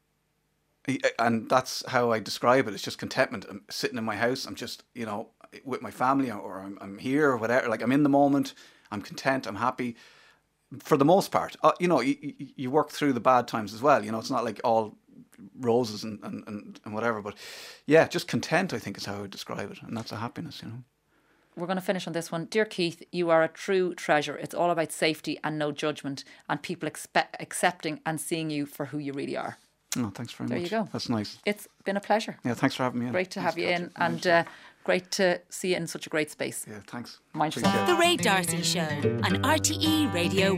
And that's how I describe it. It's just contentment. I'm sitting in my house. I'm just, you know, with my family, or I'm, I'm here or whatever. Like I'm in the moment. I'm content. I'm happy for the most part. Uh, you know, you, you work through the bad times as well. You know, it's not like all roses and, and, and, and whatever. But yeah, just content, I think, is how I would describe it. And that's a happiness, you know. We're going to finish on this one. Dear Keith, you are a true treasure. It's all about safety and no judgment, and people expe- accepting and seeing you for who you really are. Oh, thanks very there much. There you go. That's nice. It's been a pleasure. Yeah, thanks for having me in. Great to thanks, have you Kathy. in, and uh, great to see you in such a great space. Yeah, thanks. Mind yourself. The Ray D'Arcy Show on R T E Radio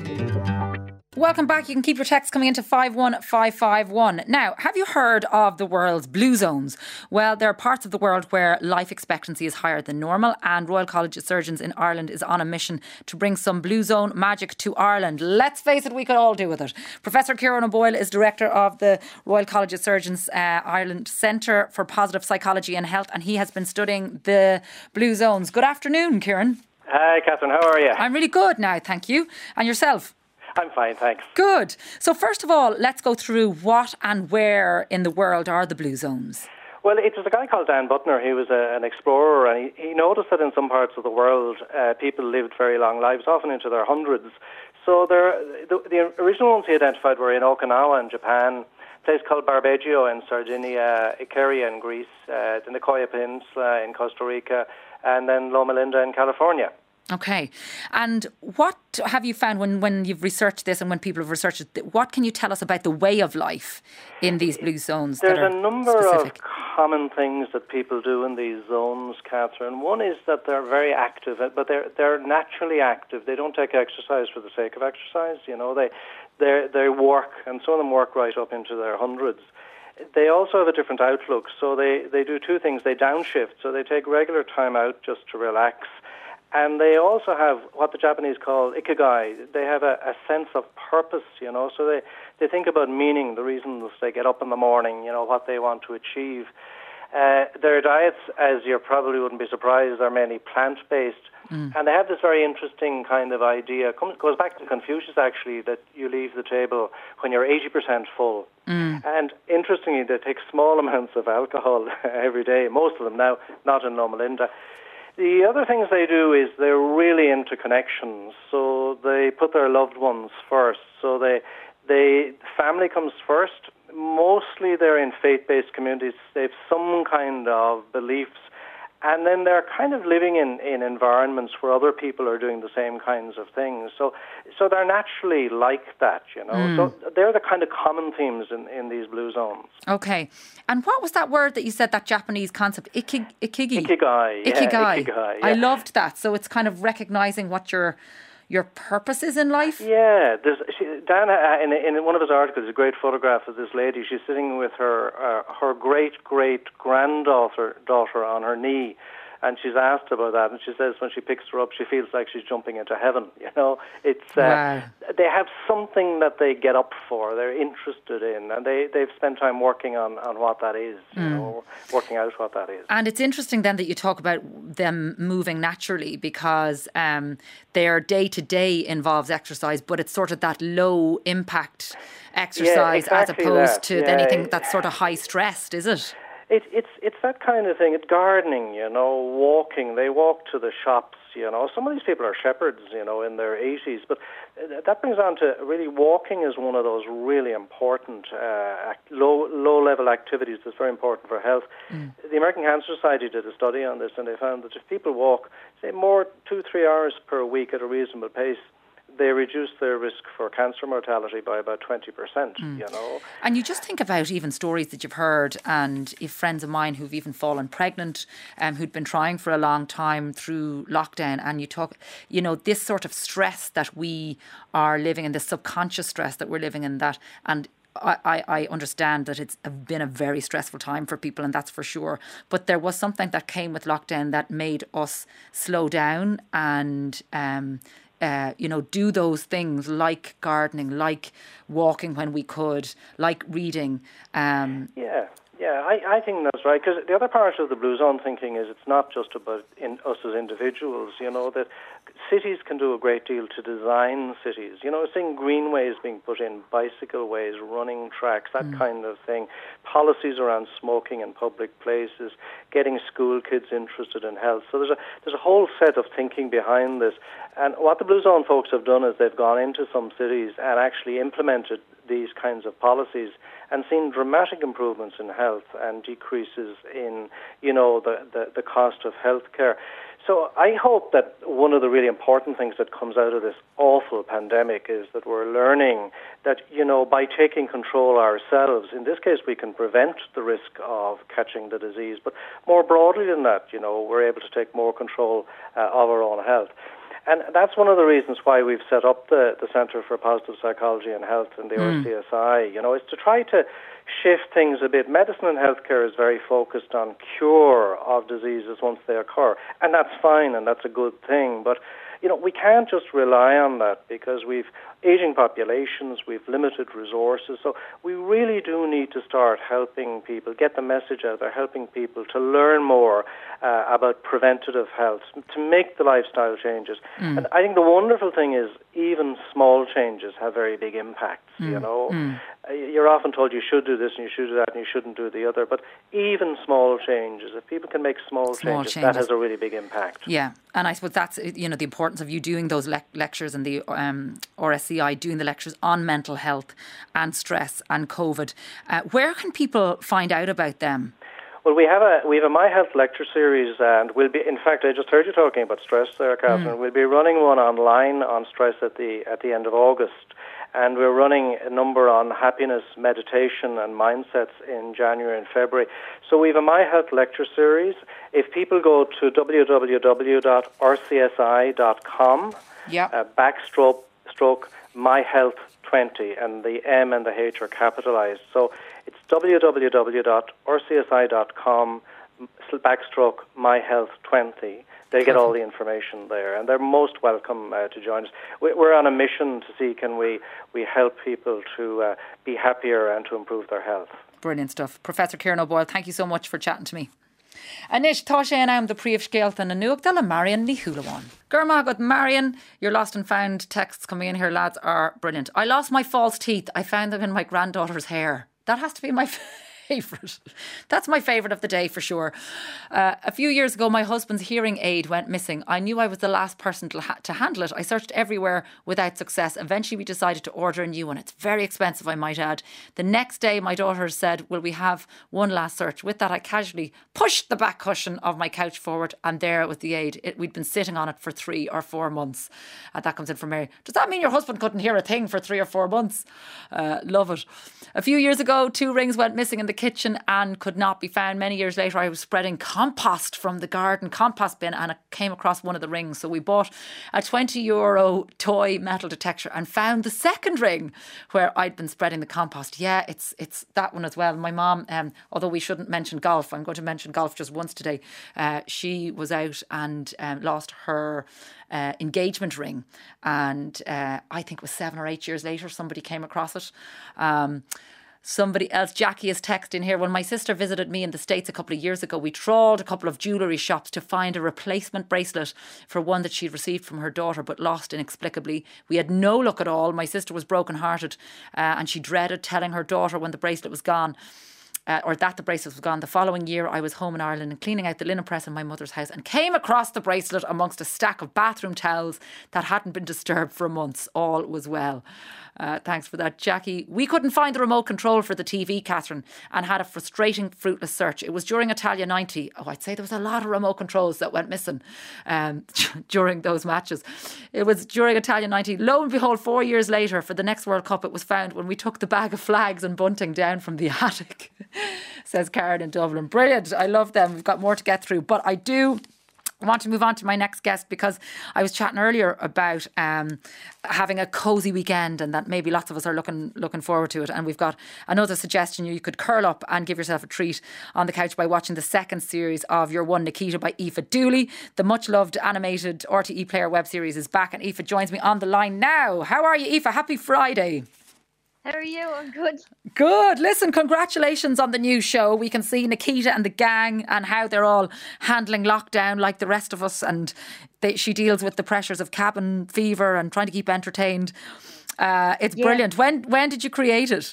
one. Welcome back. You can keep your texts coming into five one five five one. Now, have you heard of the world's blue zones? Well, there are parts of the world where life expectancy is higher than normal, and Royal College of Surgeons in Ireland is on a mission to bring some blue zone magic to Ireland. Let's face it, we could all do with it. Professor Kieran O'Boyle is director of the Royal College of Surgeons uh, Ireland Centre for Positive Psychology and Health, and he has been studying the blue zones. Good afternoon, Kieran. Hi, Catherine. How are you? I'm really good now, thank you. And yourself? I'm fine, thanks. Good. So first of all, let's go through what and where in the world are the blue zones? Well, it was a guy called Dan Buttner. He was a, an explorer, and he, he noticed that in some parts of the world, uh, people lived very long lives, often into their hundreds. So there, the, the original ones he identified were in Okinawa in Japan, a place called Barbeggio in Sardinia, Icaria in Greece, uh, the Nicoya Peninsula in Costa Rica, and then Loma Linda in California. Okay. And what have you found when, when you've researched this and when people have researched it, what can you tell us about the way of life in these blue zones? There's that are a number specific? of common things that people do in these zones, Catherine. One is that they're very active, but they're they're naturally active. They don't take exercise for the sake of exercise. You know, they they they work, and some of them work right up into their hundreds. They also have a different outlook. So they, they do two things. They downshift, so they take regular time out just to relax. And they also have what the Japanese call ikigai. They have a, a sense of purpose, you know, so they, they think about meaning, the reasons they get up in the morning, you know, what they want to achieve. Uh, their diets, as you probably wouldn't be surprised, are mainly plant-based. Mm. And they have this very interesting kind of idea. It goes back to Confucius, actually, that you leave the table when you're eighty percent full. Mm. And interestingly, they take small amounts of alcohol every day, most of them now, not in Loma Linda. The other things they do is they're really into connections. So they put their loved ones first. So they, they family comes first. Mostly they're in faith-based communities. They have some kind of beliefs. And then they're kind of living in, in environments where other people are doing the same kinds of things. So so they're naturally like that, you know. Mm. So they're the kind of common themes in, in these blue zones. Okay. And what was that word that you said, that Japanese concept? Iki, ikigi? Ikigai. Yeah, ikigai. Ikigai. Yeah. I loved that. So it's kind of recognising what your... your purpose is in life? Yeah, there's, Dan, uh, in, in one of his articles, a great photograph of this lady. She's sitting with her uh, her great great granddaughter daughter on her knee, and she's asked about that, and she says when she picks her up, she feels like she's jumping into heaven. You know, it's uh, wow. They have something that they get up for, they're interested in, and they they've spent time working on, on what that is. You mm. know, working out what that is. And it's interesting then that you talk about them moving naturally, because um, their day to day involves exercise, but it's sort of that low impact exercise yeah, exactly as opposed that. to yeah. anything that's sort of high stressed, is it? It, it's it's that kind of thing. It's gardening, you know, walking. They walk to the shops, you know. Some of these people are shepherds, you know, in their eighties. But that brings on to really walking is one of those really important uh, low low level activities that's very important for health. Mm. The American Cancer Society did a study on this, and they found that if people walk, say, more two three hours per week at a reasonable pace, they reduce their risk for cancer mortality by about twenty percent, mm. you know. And you just think about even stories that you've heard, and if friends of mine who've even fallen pregnant, um, who'd been trying for a long time through lockdown, and you talk, you know, this sort of stress that we are living in, this subconscious stress that we're living in, that, and I, I understand that it's been a very stressful time for people, and that's for sure. But there was something that came with lockdown that made us slow down and um Uh, you know, do those things like gardening, like walking when we could, like reading. Um, yeah, yeah, I, I think that's right. Because the other part of the Blue Zone thinking is it's not just about in, us as individuals, you know, that cities can do a great deal to design cities. You know, seeing greenways being put in, bicycle ways, running tracks, that mm. kind of thing. Policies around smoking in public places, getting school kids interested in health. So there's a there's a whole set of thinking behind this. And what the Blue Zone folks have done is they've gone into some cities and actually implemented these kinds of policies and seen dramatic improvements in health and decreases in, you know, the, the, the cost of healthcare. So I hope that one of the really important things that comes out of this awful pandemic is that we're learning that, you know, by taking control ourselves, in this case we can prevent the risk of catching the disease, but more broadly than that, you know, we're able to take more control uh, of our own health. And that's one of the reasons why we've set up the, the Centre for Positive Psychology and Health in the mm. R C S I, you know, is to try to shift things a bit. Medicine and healthcare is very focused on cure of diseases once they occur, and that's fine and that's a good thing. But, you know, we can't just rely on that because we've aging populations, we've limited resources. So we really do need to start helping people, get the message out there, helping people to learn more uh, about preventative health, to make the lifestyle changes. Mm. And I think the wonderful thing is even small changes have very big impacts, mm. you know. Mm. You're often told you should do this and you should do that and you shouldn't do the other. But even small changes, if people can make small, small changes, changes, that has a really big impact. Yeah, and I suppose that's, you know, the importance of you doing those le- lectures and the um, R S C I doing the lectures on mental health and stress and COVID. Uh, where can people find out about them? Well, we have a we have a My Health lecture series, and we'll be. In fact, I just heard you talking about stress there, Catherine. Mm. We'll be running one online on stress at the at the end of August. And we're running a number on happiness, meditation and mindsets in January and February. So we have a My Health lecture series. If people go to w w w dot r c s i dot com, yep. uh, backstroke stroke My Health twenty, and the M and the H are capitalized. So it's w w w dot r c s i dot com backstroke My Health twenty. They get all the information there, and they're most welcome uh, to join us. We're on a mission to see can we, we help people to uh, be happier and to improve their health. Brilliant stuff. Professor Kieran O'Boyle, thank you so much for chatting to me. Anish, tá sé an am the príomh scéalta na nuachtal and Marion ní Hulawan. Gurmagad, Marion, your lost and found texts coming in here, lads, are brilliant. I lost my false teeth. I found them in my granddaughter's hair. That has to be my favourite. That's my favourite of the day for sure. Uh, a few years ago, my husband's hearing aid went missing. I knew I was the last person to, ha- to handle it. I searched everywhere without success. Eventually, we decided to order a new one. It's very expensive, I might add. The next day, my daughter said, will we have one last search? With that, I casually pushed the back cushion of my couch forward, and there was the aid. It, we'd been sitting on it for three or four months. And that comes in from Mary. Does that mean your husband couldn't hear a thing for three or four months? Uh, love it. A few years ago, two rings went missing in the kitchen and could not be found. Many years later, I was spreading compost from the garden compost bin and I came across one of the rings. So we bought a twenty euro toy metal detector and found the second ring where I'd been spreading the compost. Yeah, it's it's that one as well. My mom, um, although we shouldn't mention golf, I'm going to mention golf just once today. Uh, she was out and um, lost her uh, engagement ring, and uh, I think it was seven or eight years later somebody came across it. Um, Somebody else, Jackie is texting here. When my sister visited me in the States a couple of years ago, we trawled a couple of jewellery shops to find a replacement bracelet for one that she'd received from her daughter but lost inexplicably. We had no luck at all. My sister was brokenhearted uh, and she dreaded telling her daughter when the bracelet was gone. Uh, or that the bracelet was gone. The following year, I was home in Ireland and cleaning out the linen press in my mother's house and came across the bracelet amongst a stack of bathroom towels that hadn't been disturbed for months. All was well. Uh, thanks for that, Jackie. We couldn't find the remote control for the T V, Catherine, and had a frustrating, fruitless search. It was during Italia ninety. Oh, I'd say there was a lot of remote controls that went missing um, during those matches. It was during Italia ninety. Lo and behold, four years later, for the next World Cup, it was found when we took the bag of flags and bunting down from the attic, says Karen in Dublin. Brilliant. I love them. We've got more to get through. But I do I want to move on to my next guest because I was chatting earlier about um, having a cosy weekend and that maybe lots of us are looking looking forward to it. And we've got another suggestion. You could curl up and give yourself a treat on the couch by watching the second series of Your One Nikita by Aoife Dooley. The much loved animated R T E Player web series is back and Aoife joins me on the line now. How are you, Aoife? Happy Friday. How are you? I'm good. Good. Listen, congratulations on the new show. We can see Nikita and the gang and how they're all handling lockdown like the rest of us, and they, she deals with the pressures of cabin fever and trying to keep entertained. Uh, it's yeah. brilliant. When when did you create it?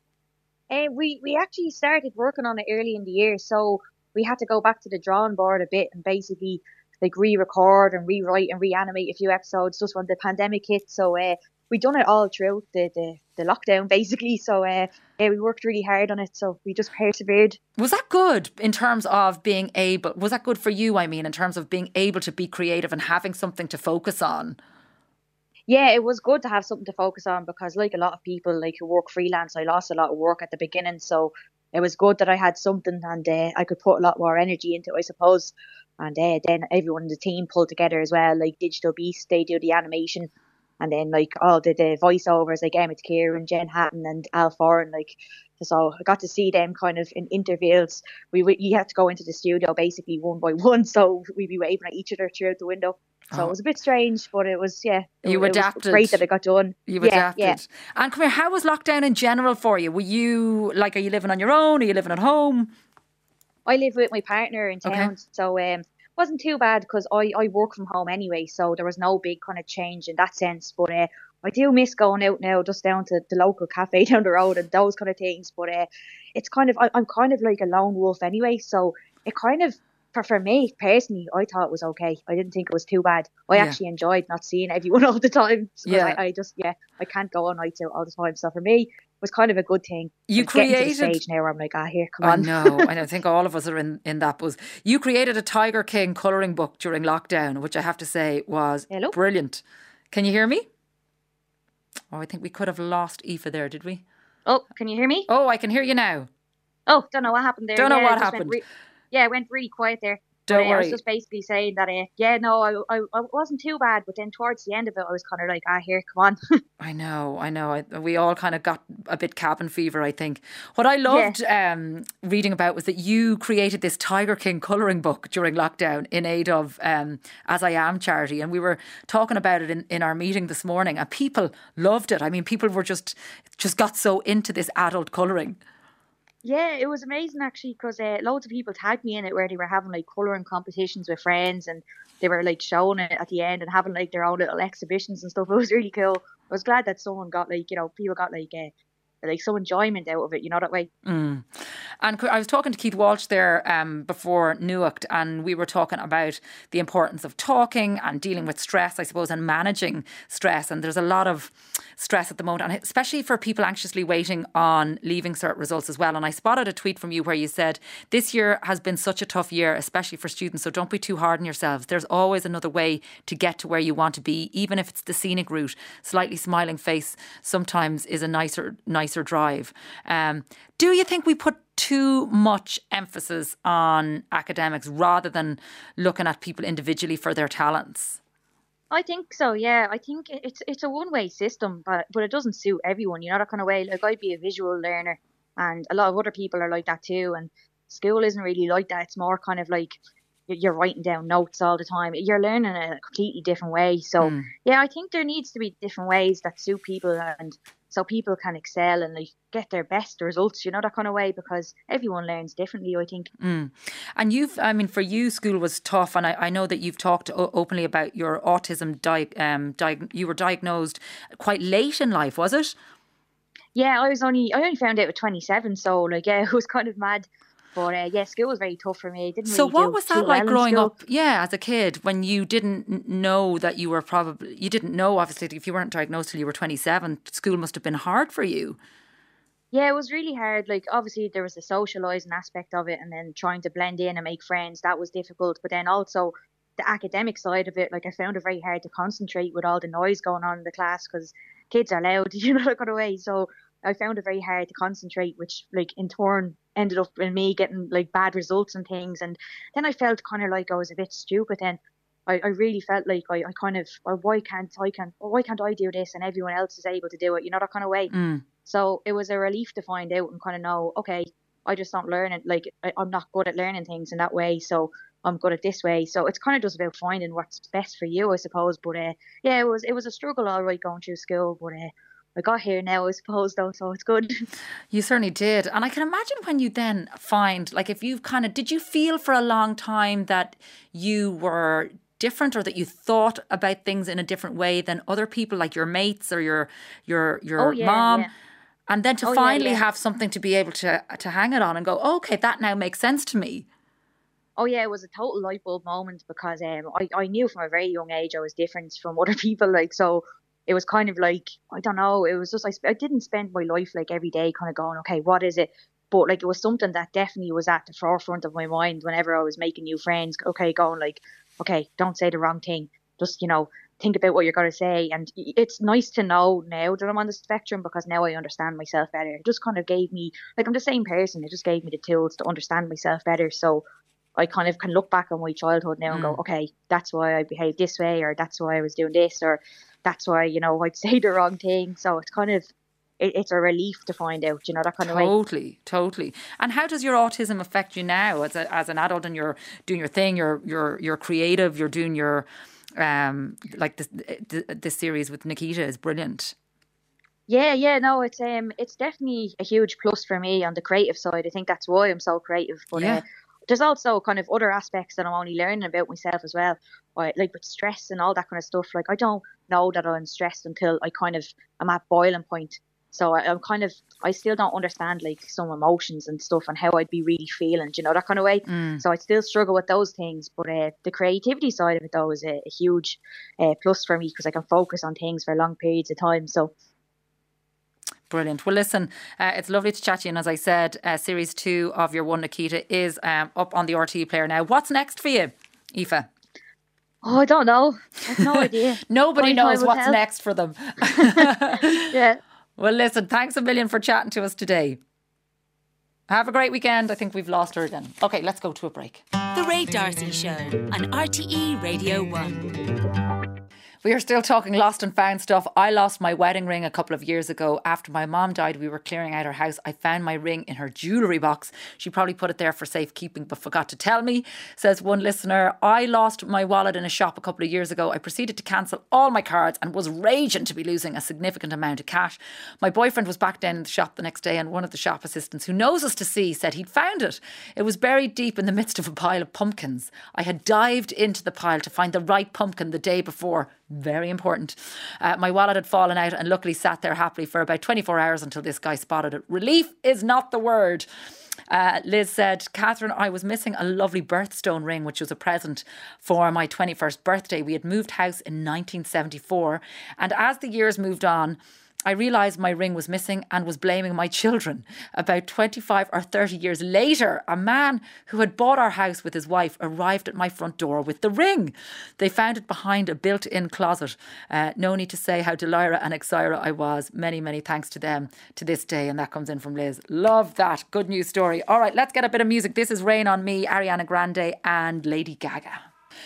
Uh, we, we actually started working on it early in the year, so we had to go back to the drawing board a bit and basically like re-record and rewrite and reanimate a few episodes just when the pandemic hit. So uh, we done it all throughout the, the, the lockdown basically. So uh, yeah, we worked really hard on it. So we just persevered. Was that good in terms of being able, was that good for you, I mean, in terms of being able to be creative and having something to focus on? Yeah, it was good to have something to focus on because like a lot of people like who work freelance, I lost a lot of work at the beginning. So it was good that I had something and uh, I could put a lot more energy into it, I suppose. And uh, then everyone in the team pulled together as well, like Digital Beast, they do the animation. And then like all the, the voiceovers, like Emmett Kieran, Jen Hatton and Al Foran, like, so I got to see them kind of in intervals. We, we you had to go into the studio basically one by one, so we'd be waving at each other throughout the window. So oh. it was a bit strange, but it was, yeah. It, you it adapted. Was great that it got done. You yeah, adapted. Yeah. And come here, how was lockdown in general for you? Were you, like, are you living on your own? Are you living at home? I live with my partner in town, okay. so um, wasn't too bad because I, I work from home anyway, so there was no big kind of change in that sense. But uh, I do miss going out now, just down to the local cafe down the road and those kind of things. But uh, it's kind of, I, I'm kind of like a lone wolf anyway, so it kind of, for, for me personally, I thought it was okay. I didn't think it was too bad. I yeah. actually enjoyed not seeing everyone all the time. So yeah. I, I just, yeah, I can't go on nights out all the time. So for me, was kind of a good thing. You I'm created getting to the stage now where I'm like, ah, here, come I on. know, and I think all of us are in, in that buzz. You created a Tiger King colouring book during lockdown, which I have to say was Hello? brilliant. Can you hear me? Oh, I think we could have lost Aoife there, did we? Oh, can you hear me? Oh, I can hear you now. Oh, don't know what happened there. Don't know yeah, what happened. Re- yeah, it went really quiet there. Don't but, uh, worry. I was just basically saying that, uh, yeah, no, I, I I wasn't too bad, but then towards the end of it, I was kind of like, ah, here, come on. I know, I know. I, we all kind of got a bit cabin fever, I think. What I loved yeah. um, reading about was that you created this Tiger King colouring book during lockdown in aid of um, As I Am charity. And we were talking about it in, in our meeting this morning and people loved it. I mean, people were just, just got so into this adult colouring. Yeah, it was amazing actually because uh, loads of people tagged me in it where they were having like colouring competitions with friends and they were like showing it at the end and having like their own little exhibitions and stuff. It was really cool. I was glad that someone got like, you know, people got like uh, like some enjoyment out of it, you know, that way. Mm. And I was talking to Keith Walsh there um, before Newark, and we were talking about the importance of talking and dealing with stress, I suppose, and managing stress. And there's a lot of stress at the moment, and especially for people anxiously waiting on Leaving Cert results as well. And I spotted a tweet from you where you said, this year has been such a tough year, especially for students, so don't be too hard on yourselves. There's always another way to get to where you want to be, even if it's the scenic route. Slightly smiling face sometimes is a nicer, nicer drive. Um, do you think we put too much emphasis on academics rather than looking at people individually for their talents? I think so, yeah. I think it's it's a one-way system, but but it doesn't suit everyone, you know, that kind of way. Like, I'd be a visual learner, and a lot of other people are like that too, and school isn't really like that. It's more kind of like you're writing down notes all the time. You're learning in a completely different way. So, mm. yeah, I think there needs to be different ways that suit people, and so people can excel and like get their best results, you know, that kind of way, because everyone learns differently, I think. Mm. And you've, I mean, for you, school was tough, and I, I know that you've talked o- openly about your autism. Di- um, di- you were diagnosed quite late in life, was it? Yeah, I was only, I only found out at twenty-seven, so like, yeah, it was kind of mad. But uh, yeah, school was very tough for me. Didn't so really what do was too that like well growing up, yeah, as a kid, when you didn't know that you were probably, you didn't know, obviously, if you weren't diagnosed till you were twenty-seven, school must have been hard for you. Yeah, it was really hard. Like, obviously, there was the socialising aspect of it, and then trying to blend in and make friends. That was difficult. But then also the academic side of it, like, I found it very hard to concentrate with all the noise going on in the class, because kids are loud, you know, that kind of way. So I found it very hard to concentrate, which, like, in turn ended up in me getting like bad results and things. And then I felt kind of like I was a bit stupid. Then I, I really felt like I, I kind of, oh, why can't I can why can't I do this and everyone else is able to do it, you know, that kind of way. Mm. So it was a relief to find out and kind of know, okay, I just don't learn it, like I, I'm not good at learning things in that way, so I'm good at this way. So it's kind of just about finding what's best for you, I suppose. But uh, yeah, it was it was a struggle all right going through school, but uh, I got here now, I suppose, though, so it's good. You certainly did. And I can imagine when you then find, like, if you've kind of, did you feel for a long time that you were different, or that you thought about things in a different way than other people, like your mates or your your your oh, yeah, mom? Yeah. And then to oh, finally yeah, yeah. have something to be able to to hang it on and go, oh, okay, that now makes sense to me. Oh yeah, it was a total light bulb moment, because um, I, I knew from a very young age I was different from other people, like, so it was kind of like, I don't know, it was just, I, I didn't spend my life like every day kind of going, okay, what is it? But like, it was something that definitely was at the forefront of my mind whenever I was making new friends. Okay, going like, okay, don't say the wrong thing. Just, you know, think about what you're going to say. And it's nice to know now that I'm on the spectrum, because now I understand myself better. It just kind of gave me, like, I'm the same person. It just gave me the tools to understand myself better. So I kind of can look back on my childhood now and Mm. go, okay, that's why I behaved this way, or that's why I was doing this, or that's why, you know, I'd say the wrong thing. So it's kind of, it, it's a relief to find out, you know, that kind of way. Totally, totally. And how does your autism affect you now as a, as an adult, and you're doing your thing, you're you're you're creative, you're doing your um like this this series with Nikita is brilliant. Yeah, yeah, no, it's um it's definitely a huge plus for me on the creative side. I think that's why I'm so creative. But Yeah. uh, there's also kind of other aspects that I'm only learning about myself as well. Like, like with stress and all that kind of stuff. Like, I don't know that I'm stressed until I kind of am at boiling point. So I, I'm kind of, I still don't understand like some emotions and stuff and how I'd be really feeling, do you know, that kind of way. Mm. So I still struggle with those things. But uh, the creativity side of it, though, is a, a huge uh, plus for me, because I can focus on things for long periods of time. So Brilliant. Well, listen, uh, it's lovely to chat to you. And as I said, uh, series two of your one, Nikita, is um, up on the R T E player now. What's next for you, Aoife? Oh, I don't know. I have no idea. Nobody Only time knows will what's tell. next for them. Yeah. Well, listen, thanks a million for chatting to us today. Have a great weekend. I think we've lost her again. Okay, let's go to a break. The Ray D'Arcy Show on R T E Radio one. We are still talking lost and found stuff. I lost my wedding ring a couple of years ago. After my mom died, we were clearing out her house. I found my ring in her jewellery box. She probably put it there for safekeeping but forgot to tell me. Says one listener, I lost my wallet in a shop a couple of years ago. I proceeded to cancel all my cards and was raging to be losing a significant amount of cash. My boyfriend was back down in the shop the next day, and one of the shop assistants, who knows us to see, said he'd found it. It was buried deep in the midst of a pile of pumpkins. I had dived into the pile to find the right pumpkin the day before. Very important. Uh, my wallet had fallen out and luckily sat there happily for about twenty-four hours until this guy spotted it. Relief is not the word. Uh, Liz said, Catherine, I was missing a lovely birthstone ring, which was a present for my twenty-first birthday. We had moved house in nineteen seventy-four, and as the years moved on, I realised my ring was missing and was blaming my children. About twenty-five or thirty years later, a man who had bought our house with his wife arrived at my front door with the ring. They found it behind a built-in closet. Uh, no need to say how delira and exira I was. Many, many thanks to them to this day. And that comes in from Liz. Love that. Good news story. All right, let's get a bit of music. This is Rain on Me, Ariana Grande and Lady Gaga.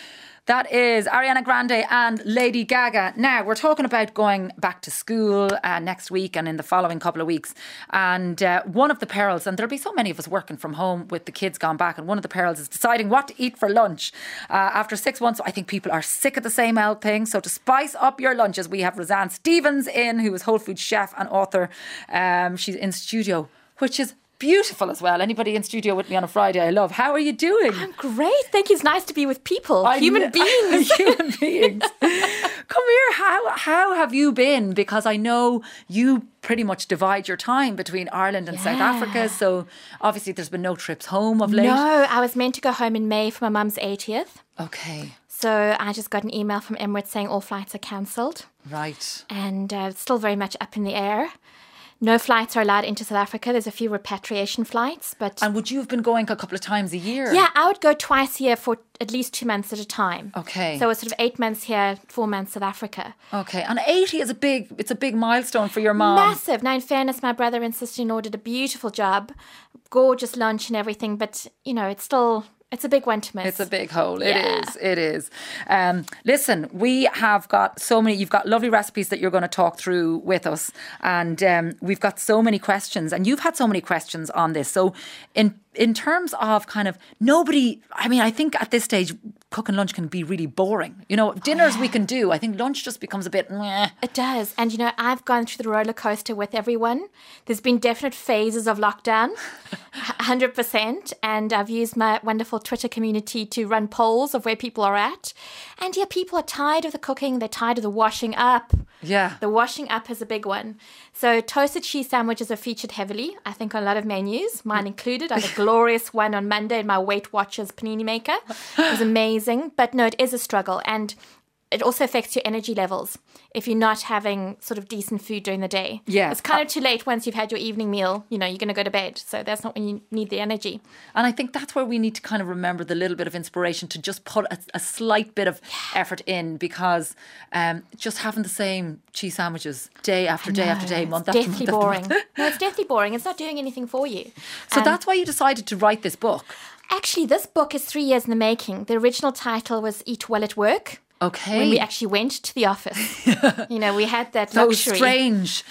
That is Ariana Grande and Lady Gaga. Now, we're talking about going back to school uh, next week and in the following couple of weeks. And uh, one of the perils, and there'll be so many of us working from home with the kids gone back, and one of the perils is deciding what to eat for lunch. Uh, after six months, I think people are sick of the same old thing. So to spice up your lunches, we have Roseanne Stevens in, who is Whole Foods chef and author. Um, she's in studio, which is beautiful as well. Anybody in studio with me on a Friday, I love. How are you doing? I'm great. Thank you. It's nice to be with people, I human kn- beings. human beings. Come here. How how have you been? Because I know you pretty much divide your time between Ireland and yeah. South Africa. So obviously there's been no trips home of late. No, I was meant to go home in May for my mum's eightieth. Okay. So I just got an email from Emirates saying all flights are cancelled. Right. And uh, it's still very much up in the air. No flights are allowed into South Africa. There's a few repatriation flights, but... And would you have been going a couple of times a year? Yeah, I would go twice a year for at least two months at a time. Okay. So it's sort of eight months here, four months South Africa. Okay, and eighty is a big, it's a big milestone for your mum. Massive. Now, in fairness, my brother and sister-in-law did a beautiful job. Gorgeous lunch and everything, but, you know, it's still... It's a big one to miss. It's a big hole. It yeah. is. It is. Um, listen, we have got so many, you've got lovely recipes that you're going to talk through with us. And um, we've got so many questions. And you've had so many questions on this. So in in terms of kind of nobody, I mean, I think at this stage, cooking lunch can be really boring. You know, dinners oh, yeah. we can do. I think lunch just becomes a bit meh. It does. And, you know, I've gone through the roller coaster with everyone. There's been definite phases of lockdown, one hundred percent. And I've used my wonderful Twitter community to run polls of where people are at. And, yeah, people are tired of the cooking. They're tired of the washing up. Yeah. The washing up is a big one. So toasted cheese sandwiches are featured heavily, I think, on a lot of menus, mine included. I had a glorious one on Monday in my Weight Watchers panini maker. It was amazing. But no, it is a struggle. And it also affects your energy levels if you're not having sort of decent food during the day. Yeah. It's kind of too late once you've had your evening meal. You know, you're going to go to bed. So that's not when you need the energy. And I think that's where we need to kind of remember the little bit of inspiration to just put a, a slight bit of effort in, because um, just having the same cheese sandwiches day after day after day, month after month. It's deathly boring. No, it's deathly boring. It's not doing anything for you. So um, that's why you decided to write this book. Actually, this book is three years in the making. The original title was Eat Well at Work. Okay. When we actually went to the office. You know, we had that Those luxury. strange,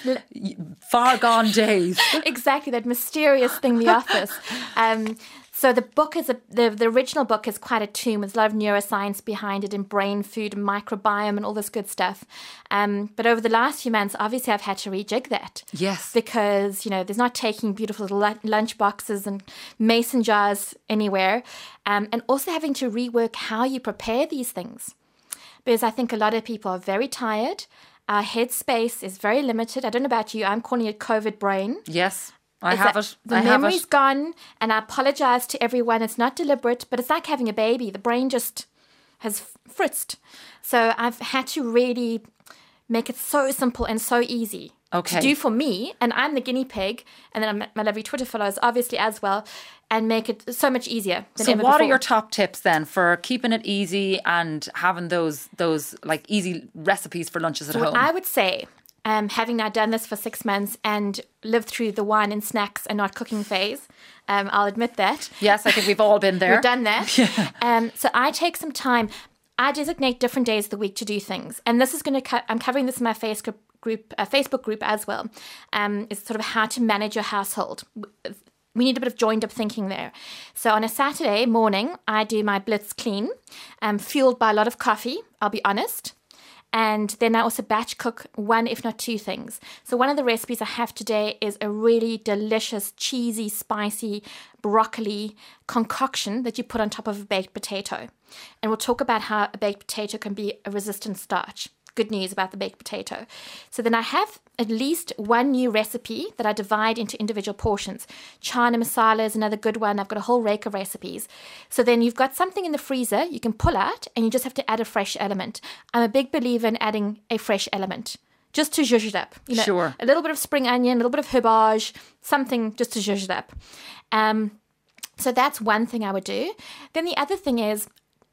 far gone days. Exactly, that mysterious thing, the office. Um, so the book is, a, the, the original book is quite a tome. There's a lot of neuroscience behind it and brain food and microbiome and all this good stuff. Um, but over the last few months, obviously I've had to rejig that. Yes. Because, you know, there's not taking beautiful little lunch boxes and mason jars anywhere. Um, and also having to rework how you prepare these things. Because I think a lot of people are very tired. Our headspace is very limited. I don't know about you. I'm calling it COVID brain. Yes, I It's have like it. The I have memory's it. gone, and I apologise to everyone. It's not deliberate, but it's like having a baby. The brain just has fritzed. So I've had to really make it so simple and so easy okay. to do for me. And I'm the guinea pig, and then my lovely Twitter followers obviously as well, and make it so much easier than so ever what before. are your top tips then for keeping it easy and having those those like easy recipes for lunches at So home? I would say, um, having now done this for six months and lived through the wine and snacks and not cooking phase, um, I'll admit that. Yes, I think we've all been there. We've done that. Yeah. Um, so I take some time. I designate different days of the week to do things. And this is going to, co- I'm covering this in my Facebook group, uh, Facebook group as well. Um, it's sort of how to manage your household. We need a bit of joined up thinking there. So on a Saturday morning, I do my blitz clean, um, fueled by a lot of coffee, I'll be honest. And then I also batch cook one, if not two things. So one of the recipes I have today is a really delicious, cheesy, spicy broccoli concoction that you put on top of a baked potato. And we'll talk about how a baked potato can be a resistant starch. Good news about the baked potato. So then I have at least one new recipe that I divide into individual portions. Chana masala is another good one. I've got a whole rake of recipes. So then you've got something in the freezer you can pull out and you just have to add a fresh element. I'm a big believer in adding a fresh element. just to zhuzh it up. You know, Sure. A little bit of spring onion, a little bit of herbage, something just to zhuzh it up. Um, so that's one thing I would do. Then the other thing is,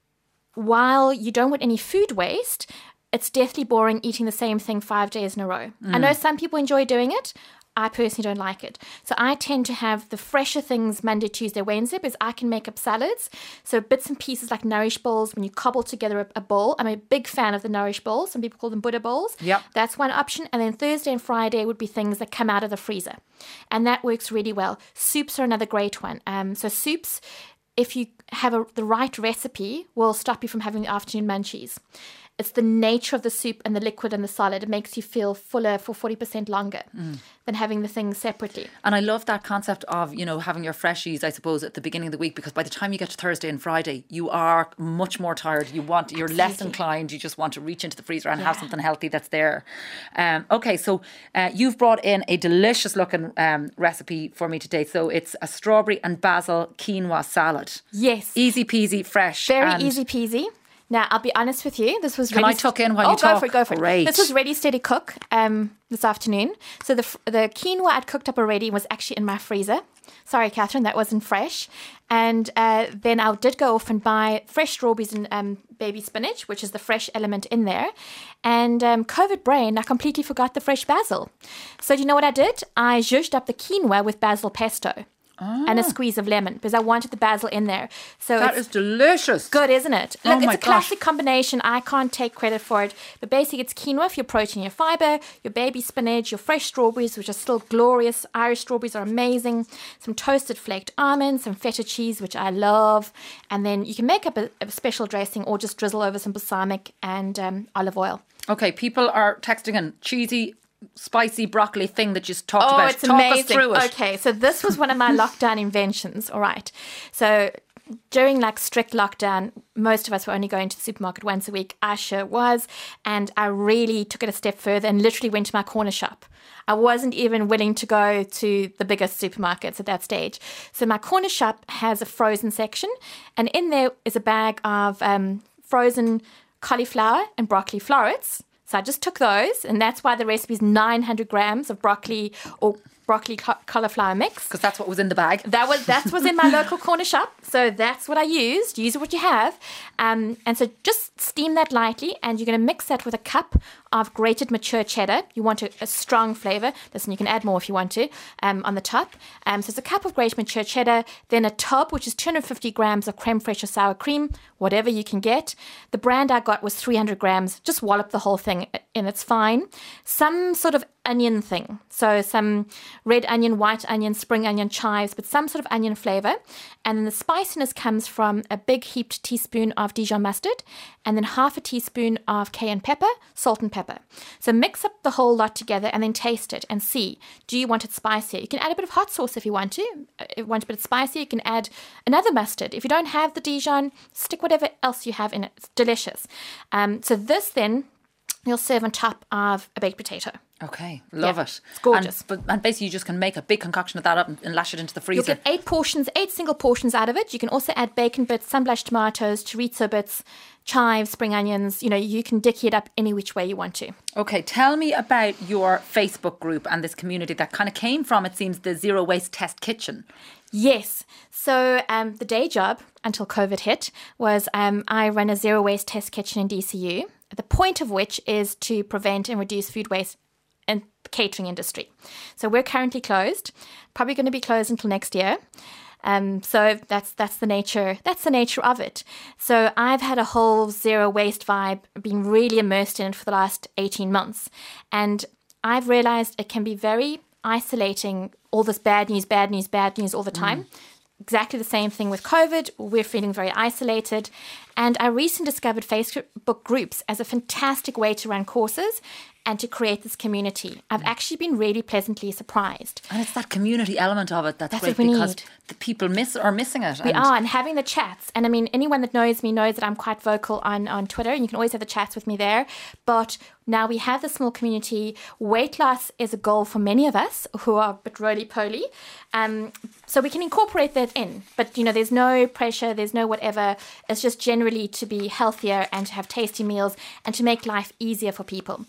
while you don't want any food waste, it's deathly boring eating the same thing five days in a row. Mm. I know some people enjoy doing it. I personally don't like it. So I tend to have the fresher things Monday, Tuesday, Wednesday, because I can make up salads. So bits and pieces like Nourish Bowls, when you cobble together a, a bowl. I'm a big fan of the Nourish Bowls. Some people call them Buddha Bowls. Yep. That's one option. And then Thursday and Friday would be things that come out of the freezer. And that works really well. Soups are another great one. Um, so soups, if you have a, the right recipe, will stop you from having the afternoon munchies. It's the nature of the soup and the liquid and the solid. It makes you feel fuller for forty percent longer mm. than having the things separately. And I love that concept of, you know, having your freshies, I suppose, at the beginning of the week, because by the time you get to Thursday and Friday, you are much more tired. You want, you're Absolutely. less inclined. You just want to reach into the freezer and yeah. have something healthy that's there. Um, okay, so uh, you've brought in a delicious looking um, recipe for me today. So it's a strawberry and basil quinoa salad. Yes. Easy peasy, fresh. Very easy peasy. Now, I'll be honest with you. This was Can ready I tuck in while oh, you talk? go for it, go for Great. it. This was Ready Steady Cook um, this afternoon. So the the quinoa I'd cooked up already was actually in my freezer. Sorry, Catherine, that wasn't fresh. And uh, then I did go off and buy fresh strawberries and um, baby spinach, which is the fresh element in there. And um, COVID brain, I completely forgot the fresh basil. So do you know what I did? I zhuzhed up the quinoa with basil pesto. Ah. And a squeeze of lemon, because I wanted the basil in there. So that is delicious. Good, isn't it? Oh Look, my it's a classic gosh. combination. I can't take credit for it. But basically, it's quinoa for your protein, your fibre, your baby spinach, your fresh strawberries, which are still glorious. Irish strawberries are amazing. Some toasted flaked almonds, some feta cheese, which I love. And then you can make up a, a special dressing or just drizzle over some balsamic and um, olive oil. Okay, people are texting in cheesy spicy broccoli thing that you just talked oh, about. It's Talk amazing. us through it. Okay, so this was one of my lockdown inventions. All right. So during like strict lockdown, most of us were only going to the supermarket once a week. I sure was. And I really took it a step further and literally went to my corner shop. I wasn't even willing to go to the biggest supermarkets at that stage. So my corner shop has a frozen section, and in there is a bag of um, frozen cauliflower and broccoli florets. So I just took those, and that's why the recipe is nine hundred grams of broccoli or broccoli cauliflower mix. Because that's what was in the bag. That was that was in my local corner shop. So that's what I used. Use what you have. Um, and so just steam that lightly, and you're going to mix that with a cup of grated mature cheddar. You want a, a strong flavour. Listen, you can add more if you want to um, on the top. Um, so it's a cup of grated mature cheddar, then a tub, which is two hundred fifty grams of creme fraiche or sour cream, whatever you can get. The brand I got was three hundred grams. Just wallop the whole thing in. It's fine. Some sort of onion thing. So some red onion, white onion, spring onion, chives, but some sort of onion flavour. And then the spiciness comes from a big heaped teaspoon of Dijon mustard, and then half a teaspoon of cayenne pepper, salt and pepper. So mix up the whole lot together and then taste it and see, do you want it spicier? You can add a bit of hot sauce if you want to. If you want a bit spicy, you can add another mustard. If you don't have the Dijon, stick whatever else you have in it. It's delicious. Um, so this then you'll serve on top of a baked potato. Okay, love yeah, it. It's gorgeous. And, but, and basically you just can make a big concoction of that up and, and lash it into the freezer. You'll get eight portions, eight single portions out of it. You can also add bacon bits, sunblush tomatoes, chorizo bits, chives, spring onions. You know, you can dicky it up any which way you want to. Okay, tell me about your Facebook group and this community that kind of came from, it seems, the Zero Waste Test Kitchen. Yes. So um, the day job, until COVID hit, was um, I run a Zero Waste Test Kitchen in D C U, the point of which is to prevent and reduce food waste in the catering industry. So we're currently closed, probably going to be closed until next year. Um, so that's that's the nature that's the nature of it. So I've had a whole zero waste vibe, been really immersed in it for the last eighteen months, and I've realised it can be very isolating. All this bad news, bad news, bad news all the time. Mm. Exactly the same thing with COVID. We're feeling very isolated. And I recently discovered Facebook groups as a fantastic way to run courses and to create this community. I've actually been really pleasantly surprised. And it's that community element of it that's, that's great, what we because need. The people miss are missing it. We and are, and having the chats. And I mean, anyone that knows me knows that I'm quite vocal on, on Twitter, and you can always have the chats with me there. But now we have the small community. Weight loss is a goal for many of us who are a bit roly-poly. Um, so we can incorporate that in. But, you know, there's no pressure, there's no whatever. It's just generally to be healthier and to have tasty meals and to make life easier for people. So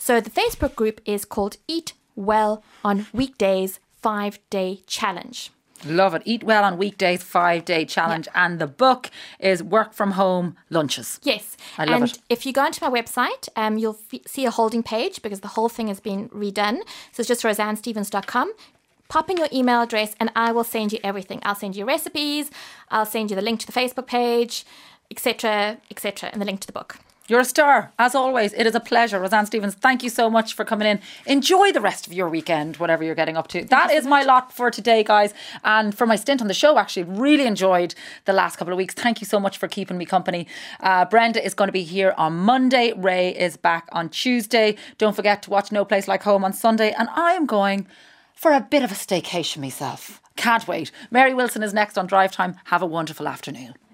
So the Facebook group is called Eat Well on Weekdays five day Challenge. Love it. Eat Well on Weekdays, five-day challenge. Yep. And the book is Work From Home Lunches. Yes. I love and it. if you go onto my website, um, you'll f- see a holding page because the whole thing has been redone. So it's just roseanne stevens dot com. Pop in your email address and I will send you everything. I'll send you recipes. I'll send you the link to the Facebook page, et cetera, et cetera, and the link to the book. You're a star. As always, it is a pleasure. Roseanne Stevens, thank you so much for coming in. Enjoy the rest of your weekend, whatever you're getting up to. That is my lot for today, guys. And for my stint on the show, actually, really enjoyed the last couple of weeks. Thank you so much for keeping me company. Uh, Brenda is going to be here on Monday. Ray is back on Tuesday. Don't forget to watch No Place Like Home on Sunday. And I am going for a bit of a staycation myself. Can't wait. Mary Wilson is next on Drive Time. Have a wonderful afternoon.